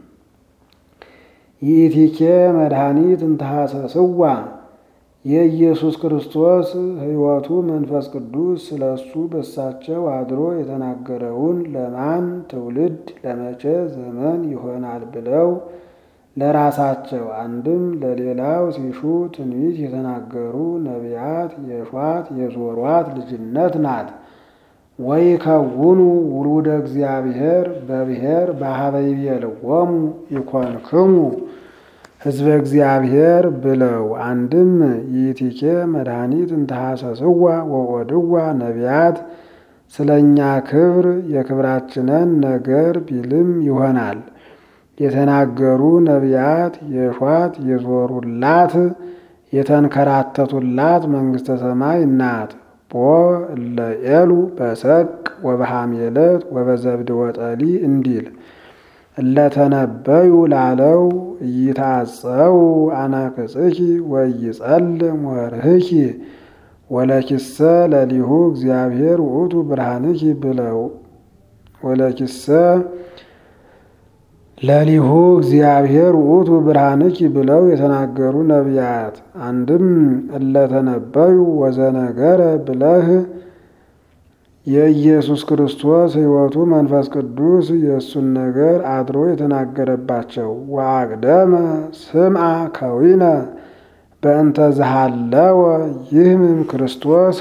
ይእቲኬ መድኃኒት እንተሐሰስዋ የኢየሱስ ክርስቶስ ሕይወቱ መንፈስ ቅዱስ ስለሱ በሳቸው አድሮ የተናገረውን ለማን ትውልድ ለመቼ ዘመን ይሆናል ብለው ለራሳቸው አንድም ለሌላው ሲሹ ትንቢት የተናገሩ ነቢያት የሿት የዞሯት ልጅነት ናት። ወይ ከውኑ ውሉደ እግዚአብሔር በብሔር በሀበ ይቤልዎሙ ይኮንክሙ ሕዝበ እግዚአብሔር ብለው አንድም ይእቲኬ መድኃኒት እንተሐሰስዋ ወኦድዋ ነቢያት ስለኛ ክብር የክብራችንን ነገር ቢልም ይሆናል። የተናገሩ ነቢያት የሿት የዞሩላት የተንከራተቱላት መንግሥተ ሰማይ ናት። ቦ እለ ኤሉ በሰቅ ወበሐሜለት ወበዘብድ ወጠሊ እንዲል እለተነበዩ ላለው ኢይታጸው አናቅጽኪ ወይጸልም ወርህኪ ወለኪሰ ለሊሁ እግዚአብሔር ውእቱ ብርሃንኪ ብለው ወለኪሰ ለሊሁ እግዚአብሔር ውእቱ ብርሃንኪ ብለው የተናገሩ ነቢያት አንድም እለተነበዩ ወዘነገረ ብለህ የኢየሱስ ክርስቶስ ሕይወቱ መንፈስ ቅዱስ የእሱን ነገር አድሮ የተናገረባቸው ወአቅደመ ስምዐ ከዊነ በእንተ ዘሃለወ ይህምም ክርስቶስ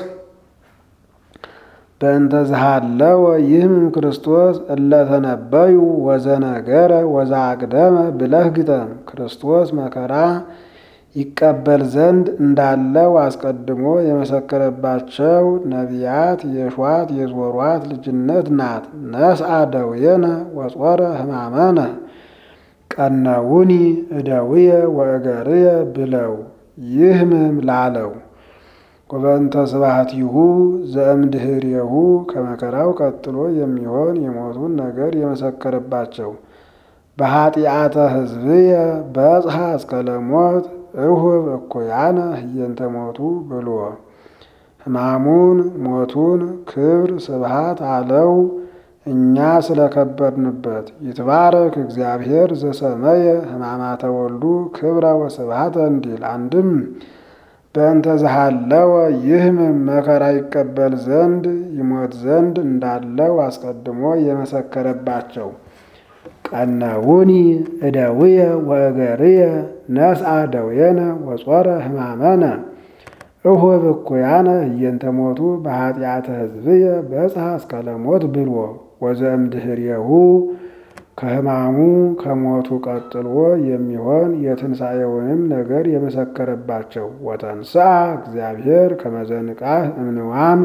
በእንተ ዘሃለወ ይህምም ክርስቶስ እለተነበዩ ወዘነገረ ወዘአቅደመ ብለህ ግጠም። ክርስቶስ መከራ ይቀበል ዘንድ እንዳለው አስቀድሞ የመሰከረባቸው ነቢያት የሿት የዞሯት ልጅነት ናት። ነስአ ደዌነ ወጾረ ሕማመነ ቀነውኒ እደውየ ወእገርየ ብለው ይህምም ላለው ወበእንተ ስብሐቲሁ ዘእምድኅሬሁ ከመከራው ቀጥሎ የሚሆን የሞቱን ነገር የመሰከረባቸው በኃጢአተ ሕዝብየ በጽሐ እስከ ለሞት እሁብ እኩያነ ህየንተ ሞቱ ብሎ ሕማሙን ሞቱን ክብር ስብሐት አለው እኛ ስለከበርንበት። ይትባረክ እግዚአብሔር ዘሰመየ ሕማማተ ወልዱ ክብረ ወስብሐተ እንዲል አንድም በእንተ ዘሃለወ ይህም መከራ ይቀበል ዘንድ ይሞት ዘንድ እንዳለው አስቀድሞ የመሰከረባቸው ቀነውኒ እደውየ ወእገርየ ነስአ ደዌነ ወጾረ ሕማመነ እሁብ እኩያነ ህየንተ ሞቱ በኃጢአተ ሕዝብየ በጽሐ እስከ ለሞት ብሎ ወዘእምድኅሬሁ ከሕማሙ ከሞቱ ቀጥሎ የሚሆን የትንሣኤውንም ነገር የመሰከረባቸው ወተንሥአ እግዚአብሔር ከመ ዘንቃህ እምንዋም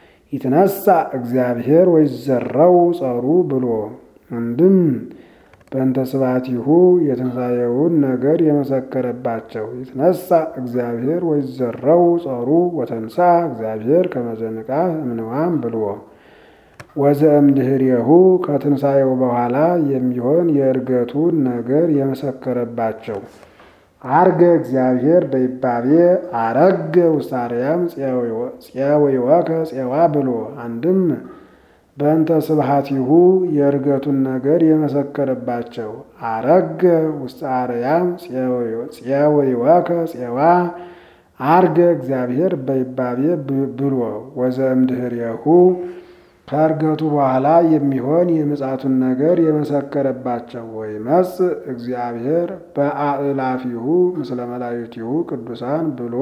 ይትነሣ እግዚአብሔር ወይዘረው ጸሩ ብሎ አንድም በእንተ ስብሐቲሁ የትንሣኤውን ነገር የመሰከረባቸው። ይትነሣ እግዚአብሔር ወይዘረው ጾሩ ወተንሣ እግዚአብሔር ከመ ዘንቃሕ እምንዋም ብልዎ ወዘእምድኅሬሁ ከትንሣኤው በኋላ የሚሆን የዕርገቱን ነገር የመሰከረባቸው። አርገ እግዚአብሔር በይባቤ አረገ ውስተ አርያም ፄወይወከ ፄዋ ብሎ አንድም በእንተ ስብሐቲሁ የዕርገቱን ነገር የመሰከረባቸው። አረገ ውስተ አርያም ፄወይወከ ፄዋ አርገ እግዚአብሔር በይባቤ ብሎ ወዘእምድኅሬሁ ከዕርገቱ በኋላ የሚሆን የምጽአቱን ነገር የመሰከረባቸው። ወይመጽእ እግዚአብሔር በአእላፊሁ ምስለ መላእክቲሁ ቅዱሳን ብሎ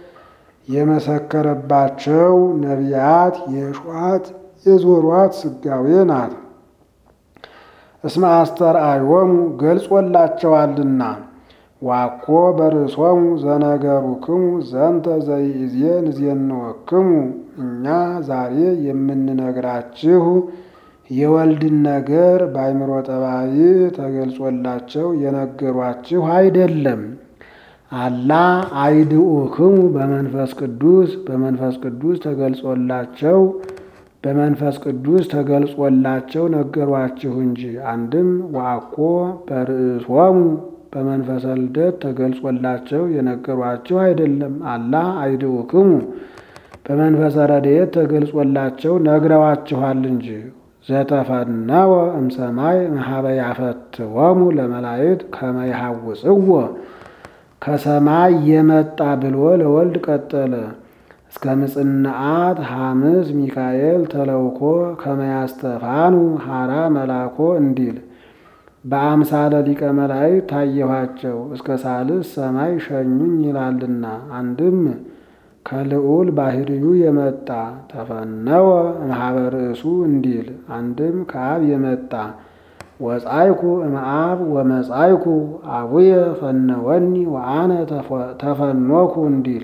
የመሰከረባቸው ነቢያት የሿት የዞሯት ስጋዌ ናት። እስመ አስተርአዮሙ ገልጾላቸዋልና። ዋኮ በርእሶሙ ዘነገሩክሙ ዘንተ ዘኢዜ ንዜንወክሙ እኛ ዛሬ የምንነግራችሁ የወልድን ነገር በአእምሮ ጠባይ ተገልጾላቸው የነገሯችሁ አይደለም። አላ አይድኡክሙ በመንፈስ ቅዱስ በመንፈስ ቅዱስ ተገልጾላቸው በመንፈስ ቅዱስ ተገልጾላቸው ነገሯችሁ እንጂ። አንድም ዋኮ በርእሶሙ በመንፈሰ ልደት ተገልጾላቸው የነገሯችሁ አይደለም። አላ አይድኡክሙ በመንፈሰ ረድኤት ተገልጾላቸው ነግረዋችኋል እንጂ። ዘተፈነወ እምሰማይ መሀበ ያፈትወሙ ለመላእክት ከመ ይሐውፅዎ ከሰማይ የመጣ ብሎ ለወልድ ቀጠለ። እስከ ምጽንዓት ሐምስ ሚካኤል ተለውኮ ከመ ያስተፋኑ ሐራ መላኮ እንዲል በአምሳለ ሊቀ መላእክት ታየኋቸው እስከ ሳልስ ሰማይ ሸኙኝ ይላልና። አንድም ከልዑል ባህርዩ የመጣ ተፈነወ እምኀበ ርእሱ እንዲል። አንድም ከአብ የመጣ ወጻይኩ እምአብ ወመጻይኩ አቡየ ፈነወኒ ወአነ ተፈኖኩ እንዲል።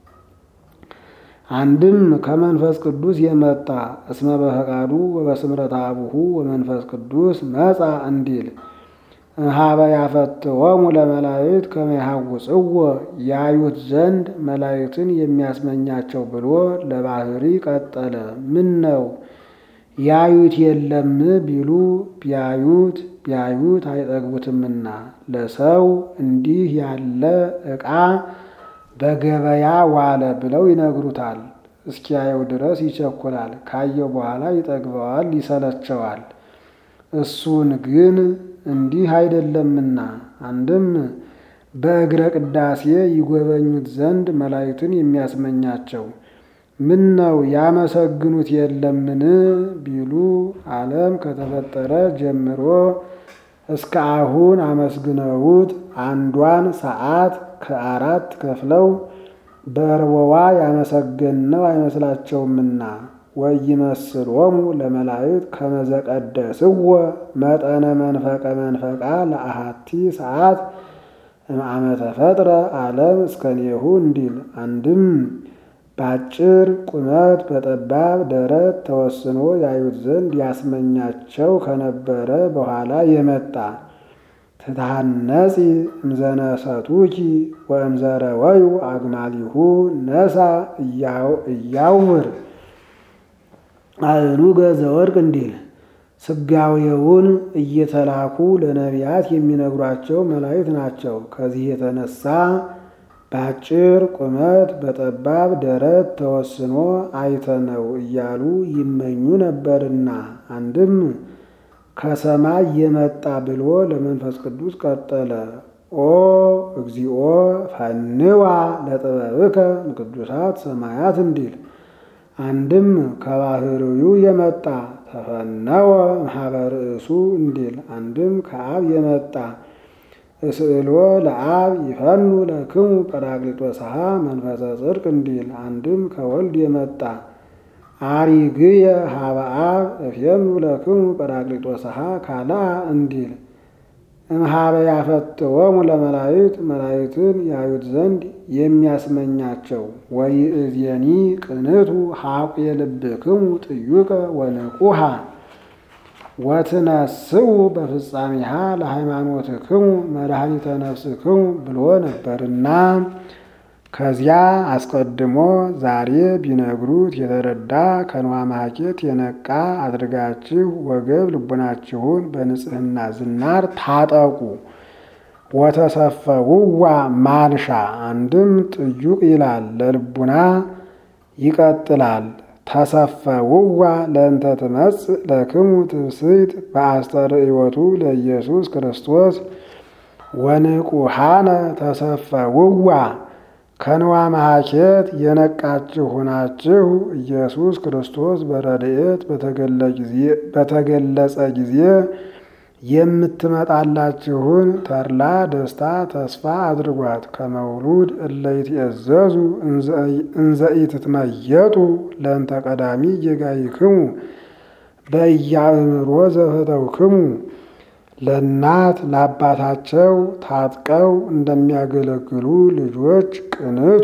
አንድም ከመንፈስ ቅዱስ የመጣ እስመ በፈቃዱ ወበስምረተ አቡሁ ወመንፈስ ቅዱስ መጻ እንዲል። እምኀበ ያፈትወሙ ለመላእክት ከመ ይሐውፅዎ ያዩት ዘንድ መላእክትን የሚያስመኛቸው ብሎ ለባህሪ ቀጠለ። ምን ነው ያዩት የለም ቢሉ ቢያዩት ቢያዩት አይጠግቡትምና ለሰው እንዲህ ያለ ዕቃ በገበያ ዋለ ብለው ይነግሩታል። እስኪያየው ድረስ ይቸኩላል። ካየው በኋላ ይጠግበዋል፣ ይሰለቸዋል። እሱን ግን እንዲህ አይደለምና። አንድም በእግረ ቅዳሴ ይጎበኙት ዘንድ መላእክትን የሚያስመኛቸው ምን ነው ያመሰግኑት የለምን ቢሉ ዓለም ከተፈጠረ ጀምሮ እስከ አሁን አመስግነውት አንዷን ሰዓት ከአራት ከፍለው በርቦዋ ያመሰገንነው አይመስላቸውምና። ወይመስሎሙ ለመላእክት ከመ ዘቀደስዎ መጠነ መንፈቀ መንፈቃ ለአሐቲ ሰዓት እምአመ ተፈጥረ ዓለም እስከኔሁ እንዲል። አንድም በአጭር ቁመት በጠባብ ደረት ተወስኖ ያዩት ዘንድ ያስመኛቸው ከነበረ በኋላ የመጣ ትታነጺ እምዘነሰቱኪ ወእምዘረወዩ አግማሊሁ ነሳ እያውር አእኑገ ዘወርቅ እንዲል። ስጋዌውን እየተላኩ ለነቢያት የሚነግሯቸው መላእክት ናቸው። ከዚህ የተነሳ በአጭር ቁመት በጠባብ ደረት ተወስኖ አይተነው እያሉ ይመኙ ነበርና። አንድም ከሰማይ የመጣ ብሎ ለመንፈስ ቅዱስ ቀጠለ። ኦ እግዚኦ ፈንዋ ለጥበብከ እምቅዱሳት ሰማያት እንዲል። አንድም ከባህርዩ የመጣ ተፈነወ እምኀበ ርእሱ እንዲል። አንድም ከአብ የመጣ እስእሎ ለአብ ይፈኑ ለክሙ ጰራቅሊጦስሃ መንፈሰ ጽድቅ እንዲል። አንድም ከወልድ የመጣ አሪግየ ሀበ አብ እፌኑ ለክሙ ጰራቅሊጦስሃ ካልአ እንዲል። እምኀበ ያፈትወሙ ለመላእክት መላእክትን ያዩት ዘንድ የሚያስመኛቸው። ወይእዜኒ ቅንቱ ሐቁየ ልብክሙ ጥዩቀ ወንቁሃ ወትነስኡ በፍጻሜሃ ለሃይማኖትክሙ መድኃኒተ ነፍስክሙ ብሎ ነበርና ከዚያ አስቀድሞ ዛሬ ቢነግሩት የተረዳ ከንዋ ማሐኬት የነቃ አድርጋችሁ ወገብ ልቡናችሁን በንጽሕና ዝናር ታጠቁ። ወተሰፈውዋ ማንሻ አንድም ጥዩቅ ይላል ለልቡና ይቀጥላል። ተሰፈውዋ ለእንተ ትመጽእ ለክሙ ትብስት በአስተርእዮቱ ለኢየሱስ ክርስቶስ ወንቁሃነ ተሰፈውዋ ከንዋ ማሐኬት የነቃችሁ ሆናችሁ ኢየሱስ ክርስቶስ በረድኤት በተገለጸ ጊዜ የምትመጣላችሁን ተድላ ደስታ ተስፋ አድርጓት። ከመውሉድ እለ ይትእዘዙ እንዘ ኢትትመየጡ ለእንተ ቀዳሚ ጌጋይክሙ በኢያእምሮ ዘፈተውክሙ ለእናት ለአባታቸው ታጥቀው እንደሚያገለግሉ ልጆች ቅንቱ።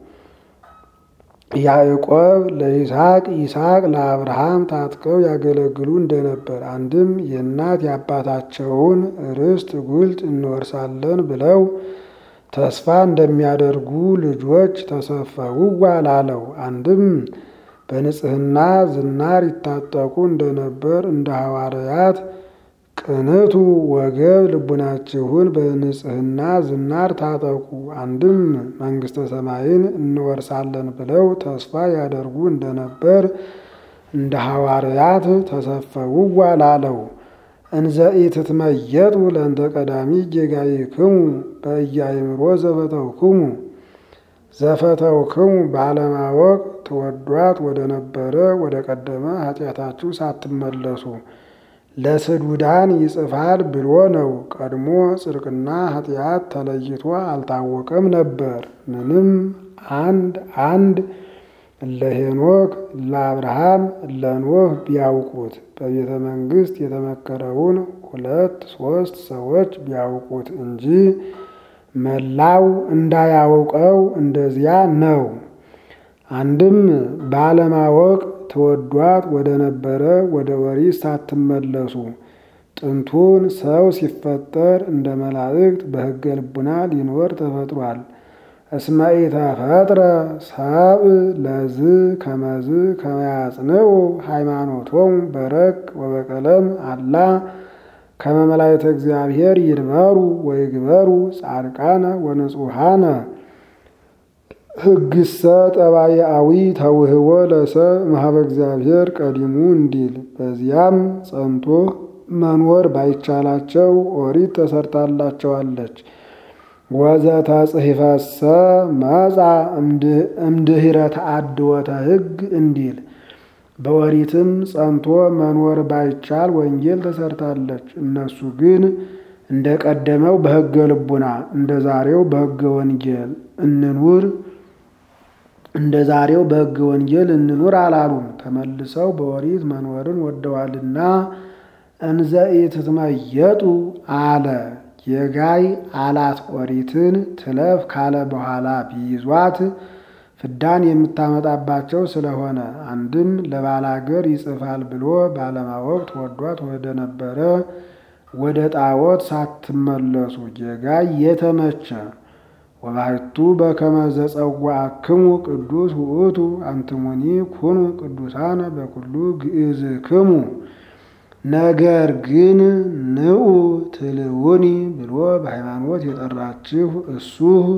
ያዕቆብ ለይስሐቅ ይስሐቅ ለአብርሃም ታጥቀው ያገለግሉ እንደነበር አንድም የእናት የአባታቸውን ርስት ጉልት እንወርሳለን ብለው ተስፋ እንደሚያደርጉ ልጆች ተሰፈውዋ ላለው አንድም በንጽሕና ዝናር ይታጠቁ እንደነበር እንደ ሐዋርያት ቅንቱ ወገብ ልቡናችሁን በንጽሕና ዝናር ታጠቁ። አንድም መንግሥተ ሰማይን እንወርሳለን ብለው ተስፋ ያደርጉ እንደነበር እንደ ሐዋርያት ተሰፈውዋ ላለው እንዘ ኢትትመየጡ ለእንተ ቀዳሚ ጌጋይክሙ በኢያእምሮ ዘፈተውክሙ ዘፈተውክሙ ባለማወቅ ትወዷት ወደ ነበረ ወደ ቀደመ ኃጢአታችሁ ሳትመለሱ ለስዱዳን ይጽፋል ብሎ ነው። ቀድሞ ጽድቅና ኃጢአት ተለይቶ አልታወቀም ነበር። ምንም አንድ አንድ እለ ሄኖክ እለ አብርሃም እለ ኖህ ቢያውቁት በቤተ መንግሥት የተመከረውን ሁለት ሦስት ሰዎች ቢያውቁት እንጂ መላው እንዳያውቀው እንደዚያ ነው። አንድም ባለማወቅ ተወዷት ወደ ነበረ ወደ ኦሪት ሳትመለሱ ጥንቱን ሰው ሲፈጠር እንደ መላእክት በሕገ ልቡና ሊኖር ተፈጥሯል። እስመ ኢተፈጥረ ሰብእ ለዝ ከመዝ ከመያጽንዑ ሃይማኖቶሙ በረቅ ወበቀለም አላ ከመ መላእክተ እግዚአብሔር ይድመሩ ወይግበሩ ጻድቃነ ወንጹሐነ ሕግሰ ጠባያዊ ተውህቦ ለሰብ እምኀበ እግዚአብሔር ቀዲሙ እንዲል በዚያም ጸንቶ መኖር ባይቻላቸው ኦሪት ተሰርታላቸዋለች። ወዘተጽሕፈሰ መጻ እምድኅረ ተአድወተ ሕግ እንዲል በኦሪትም ጸንቶ መኖር ባይቻል ወንጌል ተሰርታለች። እነሱ ግን እንደ ቀደመው በሕገ ልቡና እንደ ዛሬው በሕገ ወንጌል እንኑር እንደ ዛሬው በሕገ ወንጌል እንኑር አላሉም። ተመልሰው በኦሪት መኖርን ወደዋልና እንዘ ኢትትመየጡ አለ። የጋይ አላት ኦሪትን ትለፍ ካለ በኋላ ቢይዟት ፍዳን የምታመጣባቸው ስለሆነ አንድም ለባላገር ይጽፋል ብሎ ባለማወቅ ተወዷት ወደ ነበረ ወደ ጣዖት ሳትመለሱ የጋይ የተመቸ ወባሕቱ በከመ ዘጸዋዕክሙ ቅዱስ ውእቱ አንትሙኒ ኩኑ ቅዱሳነ በኩሉ ግእዝክሙ ነገር ግን ንዑ ትልውኒ ብሎ በሃይማኖት የጠራችሁ እሱ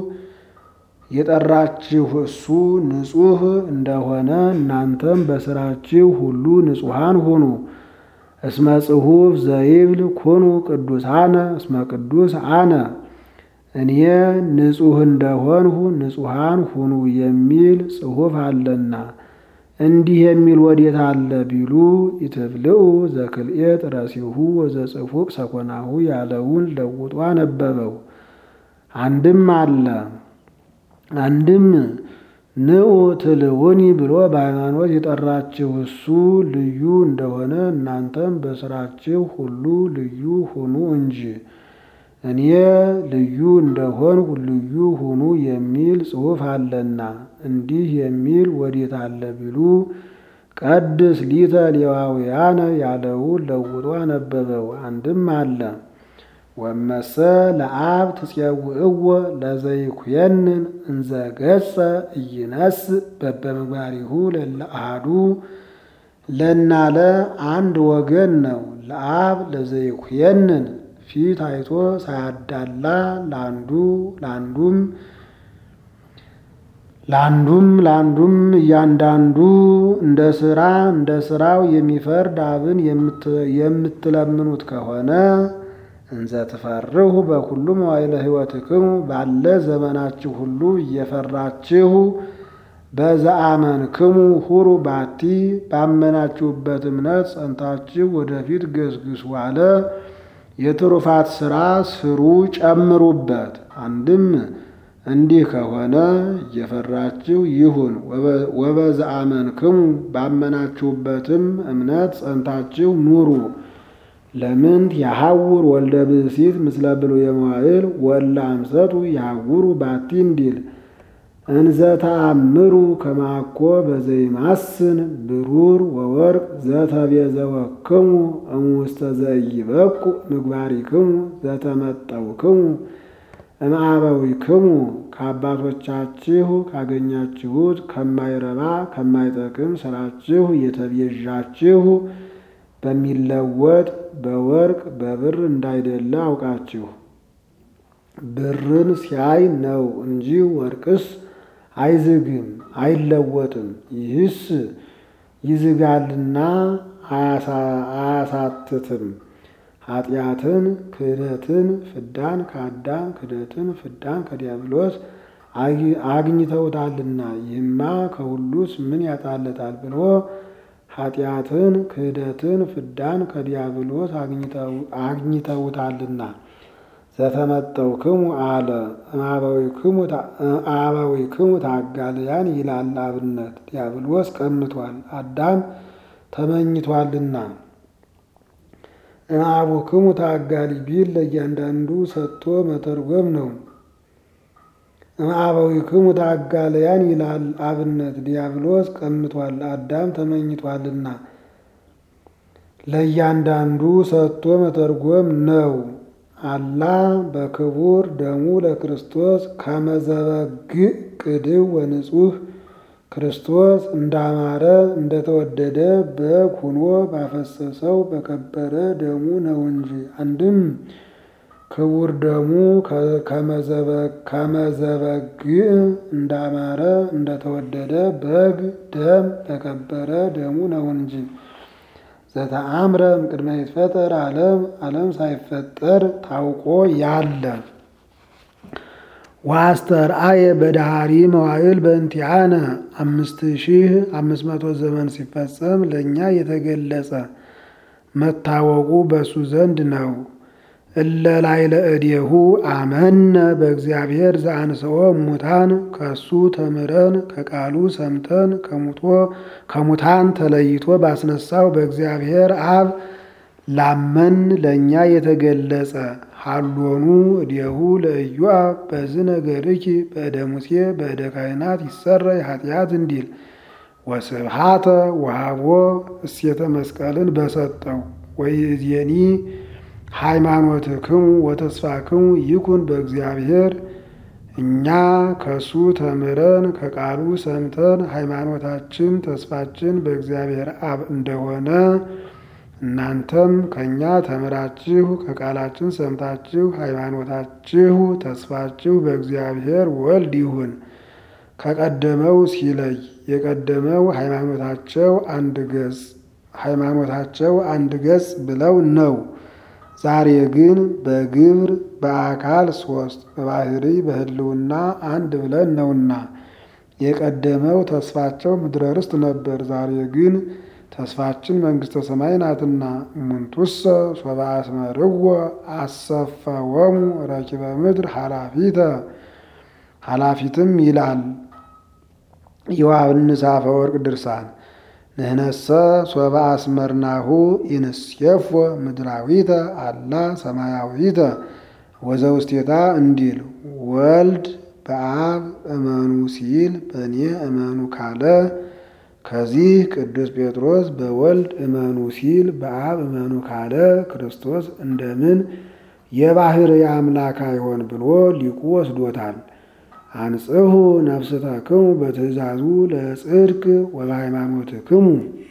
የጠራችሁ እሱ ንጹሕ እንደሆነ እናንተም በስራችሁ ሁሉ ንጹሐን ሁኑ። እስመ ጽሑፍ ዘይብል ኩኑ ቅዱሳነ እስመ ቅዱስ አነ እኔ ንጹሕ እንደሆንሁ ንጹሐን ሁኑ የሚል ጽሑፍ አለና እንዲህ የሚል ወዴት አለ ቢሉ ኢትብልዑ ዘክልኤ ጥረሲሁ ወዘጽፉቅ ሰኮናሁ ያለውን ለውጦ አነበበው። አንድም አለ አንድም ንዑ ትልውኒ ብሎ በሃይማኖት የጠራችሁ እሱ ልዩ እንደሆነ እናንተም በስራችሁ ሁሉ ልዩ ሁኑ እንጂ እኔ ልዩ እንደሆንሁ ልዩ ሁኑ የሚል ጽሑፍ አለና እንዲህ የሚል ወዴት አለ ቢሉ ቀድስ ሊተ ሌዋውያነ ያለውን ለውጦ አነበበው። አንድም አለ ወመሰ ለአብ ትፄውዕዎ ለዘይኩየንን እንዘ ገጸ ኢይነስ በበምግባሪሁ ለለአሐዱ ለናለ አንድ ወገን ነው። ለአብ ለዘይኩየንን ፊት አይቶ ሳያዳላ ላንዱ ላንዱም ላንዱም ላንዱም እያንዳንዱ እንደ ስራ እንደ ስራው የሚፈርድ አብን የምትለምኑት ከሆነ እንዘ ትፈርሁ በኩሉ መዋዕለ ሕይወትክሙ ባለ ዘመናችሁ ሁሉ እየፈራችሁ በዘአመንክሙ ሁሩ ባቲ ባመናችሁበት እምነት ጸንታችሁ ወደፊት ገስግሱ አለ። የትሩፋት ሥራ ስሩ ጨምሩበት። አንድም እንዲህ ከሆነ እየፈራችሁ ይሁን። ወበዘአመንክሙ ባመናችሁበትም እምነት ጸንታችሁ ኑሩ። ለምንት ያሐውር ወልደ ብእሲት ምስለ ብሉየ መዋዕል ወለ አምሰጡ ያሐውሩ ባቲ እንዲል እንዘ ተአምሩ ከማኮ በዘይማስን ብሩር ወወርቅ ዘተቤዘወክሙ እሙስተ ዘኢይበቁ ምግባሪክሙ ዘተመጠውክሙ እምአበዊክሙ ከአባቶቻችሁ ካገኛችሁት ከማይረባ ከማይጠቅም ስራችሁ የተቤዣችሁ በሚለወጥ በወርቅ በብር እንዳይደለ አውቃችሁ። ብርን ሲያይ ነው እንጂ ወርቅስ አይዝግም አይለወጥም። ይህስ ይዝጋልና አያሳትትም። ኃጢአትን ክህደትን ፍዳን ከአዳም ክህደትን ፍዳን ከዲያብሎስ አግኝተውታልና ይህማ ከሁሉስ ምን ያጣለታል ብሎ ኃጢአትን ክህደትን ፍዳን ከዲያብሎስ አግኝተውታልና ዘተመጠውክሙ አለ። እምአበዊክሙ ታጋልያን ይላል አብነት። ዲያብሎስ ቀምቷል፣ አዳም ተመኝቷልና። እምአቡክሙ ታጋሊ ቢል ለእያንዳንዱ ሰጥቶ መተርጎም ነው። እምአበዊክሙ ታጋልያን ይላል አብነት። ዲያብሎስ ቀምቷል፣ አዳም ተመኝቷልና ለእያንዳንዱ ሰጥቶ መተርጎም ነው። አላ በክቡር ደሙ ለክርስቶስ ከመዘበግእ ቅድው ወንጹህ ክርስቶስ እንዳማረ እንደተወደደ በግ ሆኖ ባፈሰሰው በከበረ ደሙ ነው እንጂ። አንድም ክቡር ደሙ ከመዘበግእ እንዳማረ እንደተወደደ በግ ደም በከበረ ደሙ ነው እንጂ። ዘተአምረ እምቅድመ ይትፈጠር ዓለም ዓለም ሳይፈጠር ታውቆ ያለ ወአስተርአየ በዳህሪ መዋዕል በእንቲአነ አምስት ሺህ አምስት መቶ ዘመን ሲፈጸም ለእኛ የተገለጸ መታወቁ በእሱ ዘንድ ነው። እለ ላዕለ እዴሁ አመነ በእግዚአብሔር ዘአንሥኦ እሙታን ከሱ ተምረን ከቃሉ ሰምተን ከሙቶ ከሙታን ተለይቶ ባስነሳው በእግዚአብሔር አብ ላመን ለእኛ የተገለጸ ሀሎኑ እዴሁ ለኢዮአብ በዝነ ገርኪ በእደ ሙሴ በእደ ካህናት ይሰረይ ኃጢአት እንዲል ወስብሃተ ወሃቦ እሴተ መስቀልን በሰጠው ወይእዜኒ ሃይማኖትክሙ ወተስፋክሙ ይኩን በእግዚአብሔር። እኛ ከሱ ተምረን ከቃሉ ሰምተን ሃይማኖታችን ተስፋችን በእግዚአብሔር አብ እንደሆነ እናንተም ከእኛ ተምራችሁ ከቃላችን ሰምታችሁ ሃይማኖታችሁ ተስፋችሁ በእግዚአብሔር ወልድ ይሁን። ከቀደመው ሲለይ የቀደመው ሃይማኖታቸው አንድ ገጽ ሃይማኖታቸው አንድ ገጽ ብለው ነው። ዛሬ ግን በግብር በአካል ሶስት በባህሪ በህልውና አንድ ብለን ነውና። የቀደመው ተስፋቸው ምድረ ርስት ነበር። ዛሬ ግን ተስፋችን መንግሥተ ሰማይ ናትና። እሙንቱሰ ሶበ አስመርዎ አሰፈወሙ ረኪበ ምድር ኃላፊተ ኃላፊትም ይላል ዮሐንስ አፈወርቅ ድርሳን። ንሕነሰ ሶበ አስመርናሁ ኢንሴፎ ምድራዊተ አላ ሰማያዊተ ወዘውስቴታ እንዲል ወልድ በአብ እመኑ ሲል በእኔ እመኑ ካለ ከዚህ ቅዱስ ጴጥሮስ በወልድ እመኑ ሲል በአብ እመኑ ካለ ክርስቶስ እንደምን የባሕርይ አምላክ አይሆን ብሎ ሊቁ ወስዶታል። አንጽሑ ነፍስታክሙ በትእዛዙ ለጽድቅ ወበሃይማኖትክሙ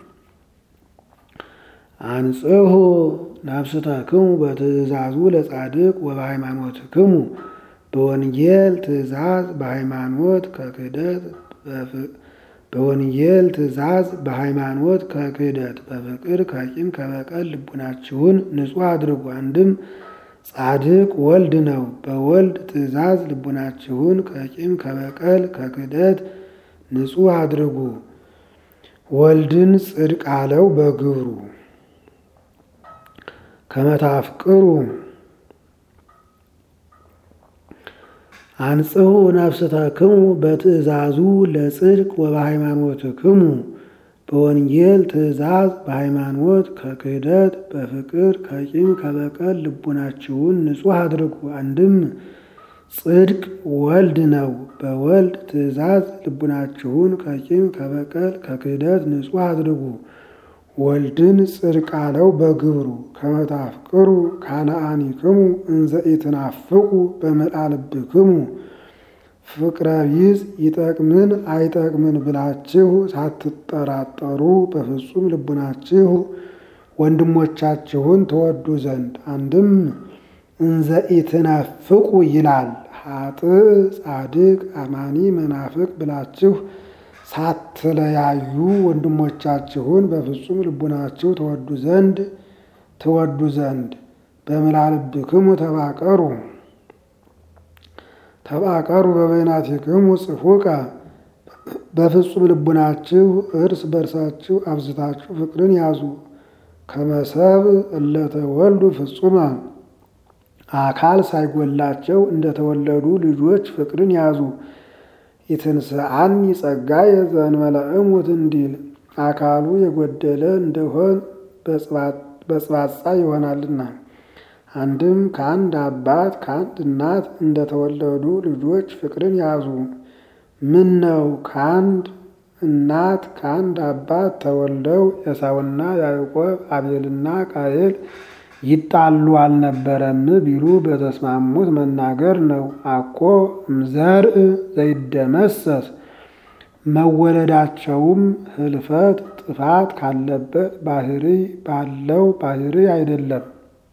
አንጽሑ ነፍስታክሙ በትእዛዙ ለጻድቅ ወበሃይማኖትክሙ በወንጌል ትእዛዝ በሃይማኖት ከክህደት በወንጌል ትእዛዝ በሃይማኖት ከክህደት በፍቅር ከቂም ከበቀል ልቡናችሁን ንጹሕ አድርጉ። አንድም ጻድቅ ወልድ ነው። በወልድ ትእዛዝ ልቡናችሁን ከቂም ከበቀል ከክህደት ንጹሕ አድርጉ። ወልድን ጽድቅ አለው በግብሩ ከመታፍቅሩ አንጽሑ ነፍስታክሙ በትእዛዙ ለጽድቅ ወበሃይማኖትክሙ በወንጌል ትእዛዝ በሃይማኖት ከክህደት በፍቅር ከቂም ከበቀል ልቡናችሁን ንጹሕ አድርጉ። አንድም ጽድቅ ወልድ ነው። በወልድ ትእዛዝ ልቡናችሁን ከቂም ከበቀል ከክህደት ንጹሕ አድርጉ። ወልድን ጽድቅ አለው በግብሩ ከመታፍቅሩ ካነአኒክሙ እንዘ ኢትናፍቁ በመልአ ልብክሙ ፍቅረ ቢጽ ይጠቅምን አይጠቅምን ብላችሁ ሳትጠራጠሩ በፍጹም ልቡናችሁ ወንድሞቻችሁን ተወዱ ዘንድ። አንድም እንዘ ኢትናፍቁ ይላል። ኃጥእ ጻድቅ አማኒ መናፍቅ ብላችሁ ሳትለያዩ ወንድሞቻችሁን በፍጹም ልቡናችሁ ተወዱ ዘንድ ተወዱ ዘንድ በምልአ ልብክሙ ተባቀሩ ተባቀሩ በበይናቲክሙ ጽፉቃ በፍጹም ልቡናችሁ እርስ በርሳችሁ አብዝታችሁ ፍቅርን ያዙ። ከመሰብ እለተወልዱ ፍጹማን አካል ሳይጎላቸው እንደተወለዱ ልጆች ፍቅርን ያዙ። ኢትንስአኒ ጸጋየ ዘእንበለ እሙት እንዲል አካሉ የጎደለ እንደሆን በጽባጻ ይሆናልና። አንድም ከአንድ አባት ከአንድ እናት እንደተወለዱ ልጆች ፍቅርን ያዙ። ምን ነው ከአንድ እናት ከአንድ አባት ተወልደው ኤሳውና ያዕቆብ አቤልና ቃየል ይጣሉ አልነበረም ቢሉ በተስማሙት መናገር ነው። አኮ እምዘርእ ዘይደመሰስ መወለዳቸውም ህልፈት ጥፋት ካለበት ባሕርይ ባለው ባሕርይ አይደለም።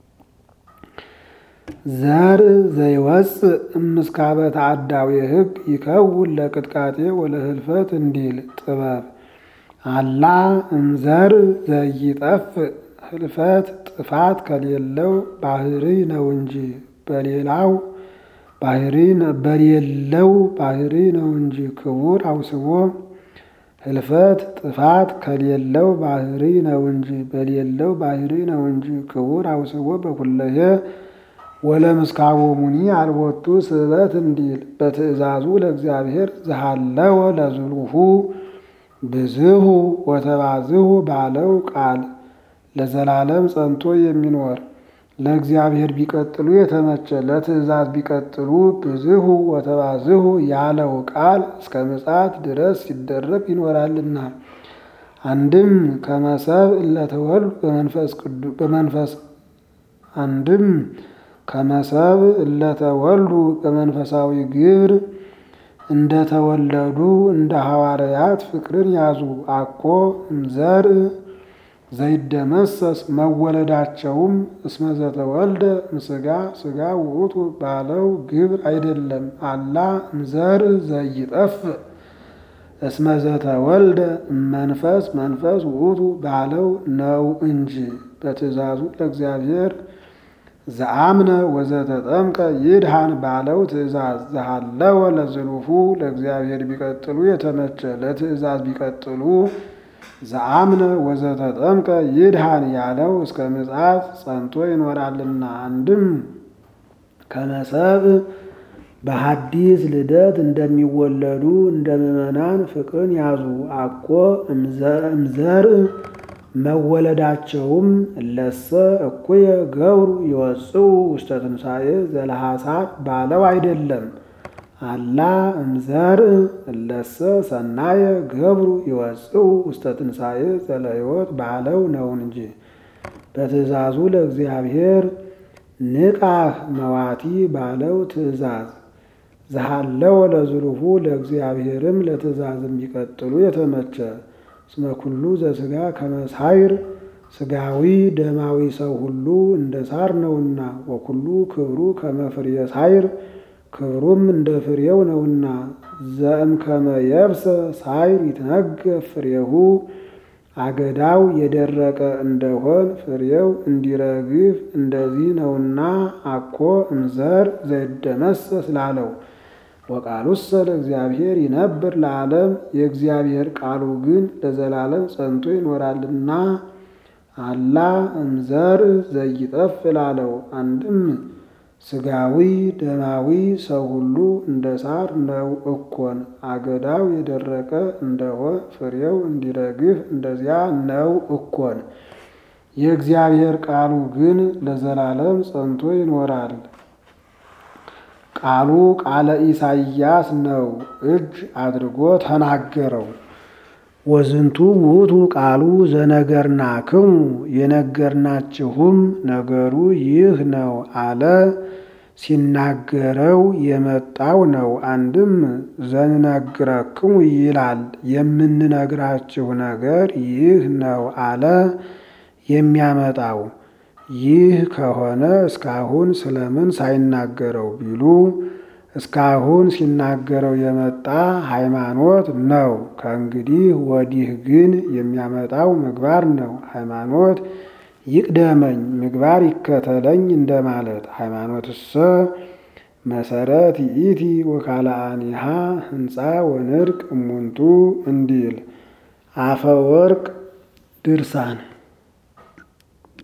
ዘርእ ዘይወፅእ እምስካበ ተአዳዊ ሕግ ይከውን ለቅጥቃጤ ወለህልፈት እንዲል ጥበብ አላ እምዘርእ ዘይጠፍእ ህልፈት ጥፋት ከሌለው ባሕርይ ነው እንጂ በሌላው ባሕርይ በሌለው ባሕርይ ነው እንጂ ክቡር አውስቦ ህልፈት ጥፋት ከሌለው ባሕርይ ነው እንጂ በሌለው ባሕርይ ነው እንጂ ክቡር አውስቦ በኩለሄ ወለምስካቦሙኒ አልቦቱ ስበት እንዲል በትእዛዙ ለእግዚአብሔር ዘሃለወ ለዝሉሁ ብዝሁ ወተባዝሁ ባለው ቃል ለዘላለም ጸንቶ የሚኖር ለእግዚአብሔር ቢቀጥሉ የተመቸ ለትእዛዝ ቢቀጥሉ ብዝሁ ወተባዝሁ ያለው ቃል እስከ ምጽአት ድረስ ሲደረግ ይኖራልና። አንድም ከመሰብ እለተወልዱ በመንፈስ ቅዱስ በመንፈስ አንድም ከመሰብ እለተወልዱ በመንፈሳዊ ግብር እንደተወለዱ እንደ ሐዋርያት ፍቅርን ያዙ። አኮ እምዘርእ ዘይደመሰስ መወለዳቸውም እስመ ዘተወልደ እምሥጋ ሥጋ ውእቱ ባለው ግብር አይደለም። አላ እምዘርእ ዘይጠፍእ እስመ ዘተወልደ እመንፈስ መንፈስ ውእቱ ባለው ነው እንጂ በትእዛዙ ለእግዚአብሔር ዘአምነ ወዘተጠምቀ ይድሃን ባለው ትእዛዝ ዘሃለወ ለዝሉሁ ለእግዚአብሔር ቢቀጥሉ የተመቸ ለትእዛዝ ቢቀጥሉ ዘአምነ ወዘተጠምቀ ይድሃን ያለው እስከ ምጽአት ጸንቶ ይኖራልና። አንድም ከመሰብ በሐዲስ ልደት እንደሚወለዱ እንደ ምዕመናን ፍቅርን ያዙ። አኮ እምዘርእ መወለዳቸውም እለሰ እኩየ ገብሩ ይወፅኡ ውስተ ትንሣኤ ዘለሐሳብ ባለው አይደለም። አላ እምዘርእ እለሰ ሰናየ ገብሩ ይወፅኡ ውስተ ትንሣኤ ዘለሕይወት ባለው ነው እንጂ። በትእዛዙ ለእግዚአብሔር ንቃህ መዋቲ ባለው ትእዛዝ ዘሃለው ለዝሩፉ ለእግዚአብሔርም ለትእዛዝ የሚቀጥሉ የተመቸ እስመ ኩሉ ዘሥጋ ከመሳይር ሥጋዊ ደማዊ ሰው ሁሉ እንደ ሳር ነውና ወኩሉ ክብሩ ከመፍሬ ሳይር ክብሩም እንደ ፍሬው ነውና ዘእምከመ የብሰ ሳይር ይትነገፍ ፍሬሁ አገዳው የደረቀ እንደሆን ፍሬው እንዲረግፍ እንደዚህ ነውና አኮ እምዘር ዘይደመሰስ ላለው ወቃሉሰ ለእግዚአብሔር ይነብር ለዓለም የእግዚአብሔር ቃሉ ግን ለዘላለም ጸንቶ ይኖራልና አላ እምዘር ዘይጠፍ ላለው አንድም ሥጋዊ ደማዊ ሰው ሁሉ እንደ ሳር ነው እኮን አገዳው የደረቀ እንደሆን ፍሬው እንዲረግፍ እንደዚያ ነው እኮን የእግዚአብሔር ቃሉ ግን ለዘላለም ጸንቶ ይኖራል። ቃሉ ቃለ ኢሳይያስ ነው እጅ አድርጎ ተናገረው። ወዝንቱ ውእቱ ቃሉ ዘነገርናክሙ የነገርናችሁም ነገሩ ይህ ነው አለ ሲናገረው የመጣው ነው። አንድም ዘንነግረክሙ ይላል የምንነግራችሁ ነገር ይህ ነው አለ የሚያመጣው። ይህ ከሆነ እስካሁን ስለምን ሳይናገረው ቢሉ እስካሁን ሲናገረው የመጣ ሃይማኖት ነው። ከእንግዲህ ወዲህ ግን የሚያመጣው ምግባር ነው። ሃይማኖት ይቅደመኝ ምግባር ይከተለኝ እንደማለት። ሃይማኖትሰ መሰረት ይእቲ ወካልአኒሃ ህንፃ ወንድቅ እሙንቱ እንዲል አፈወርቅ ድርሳን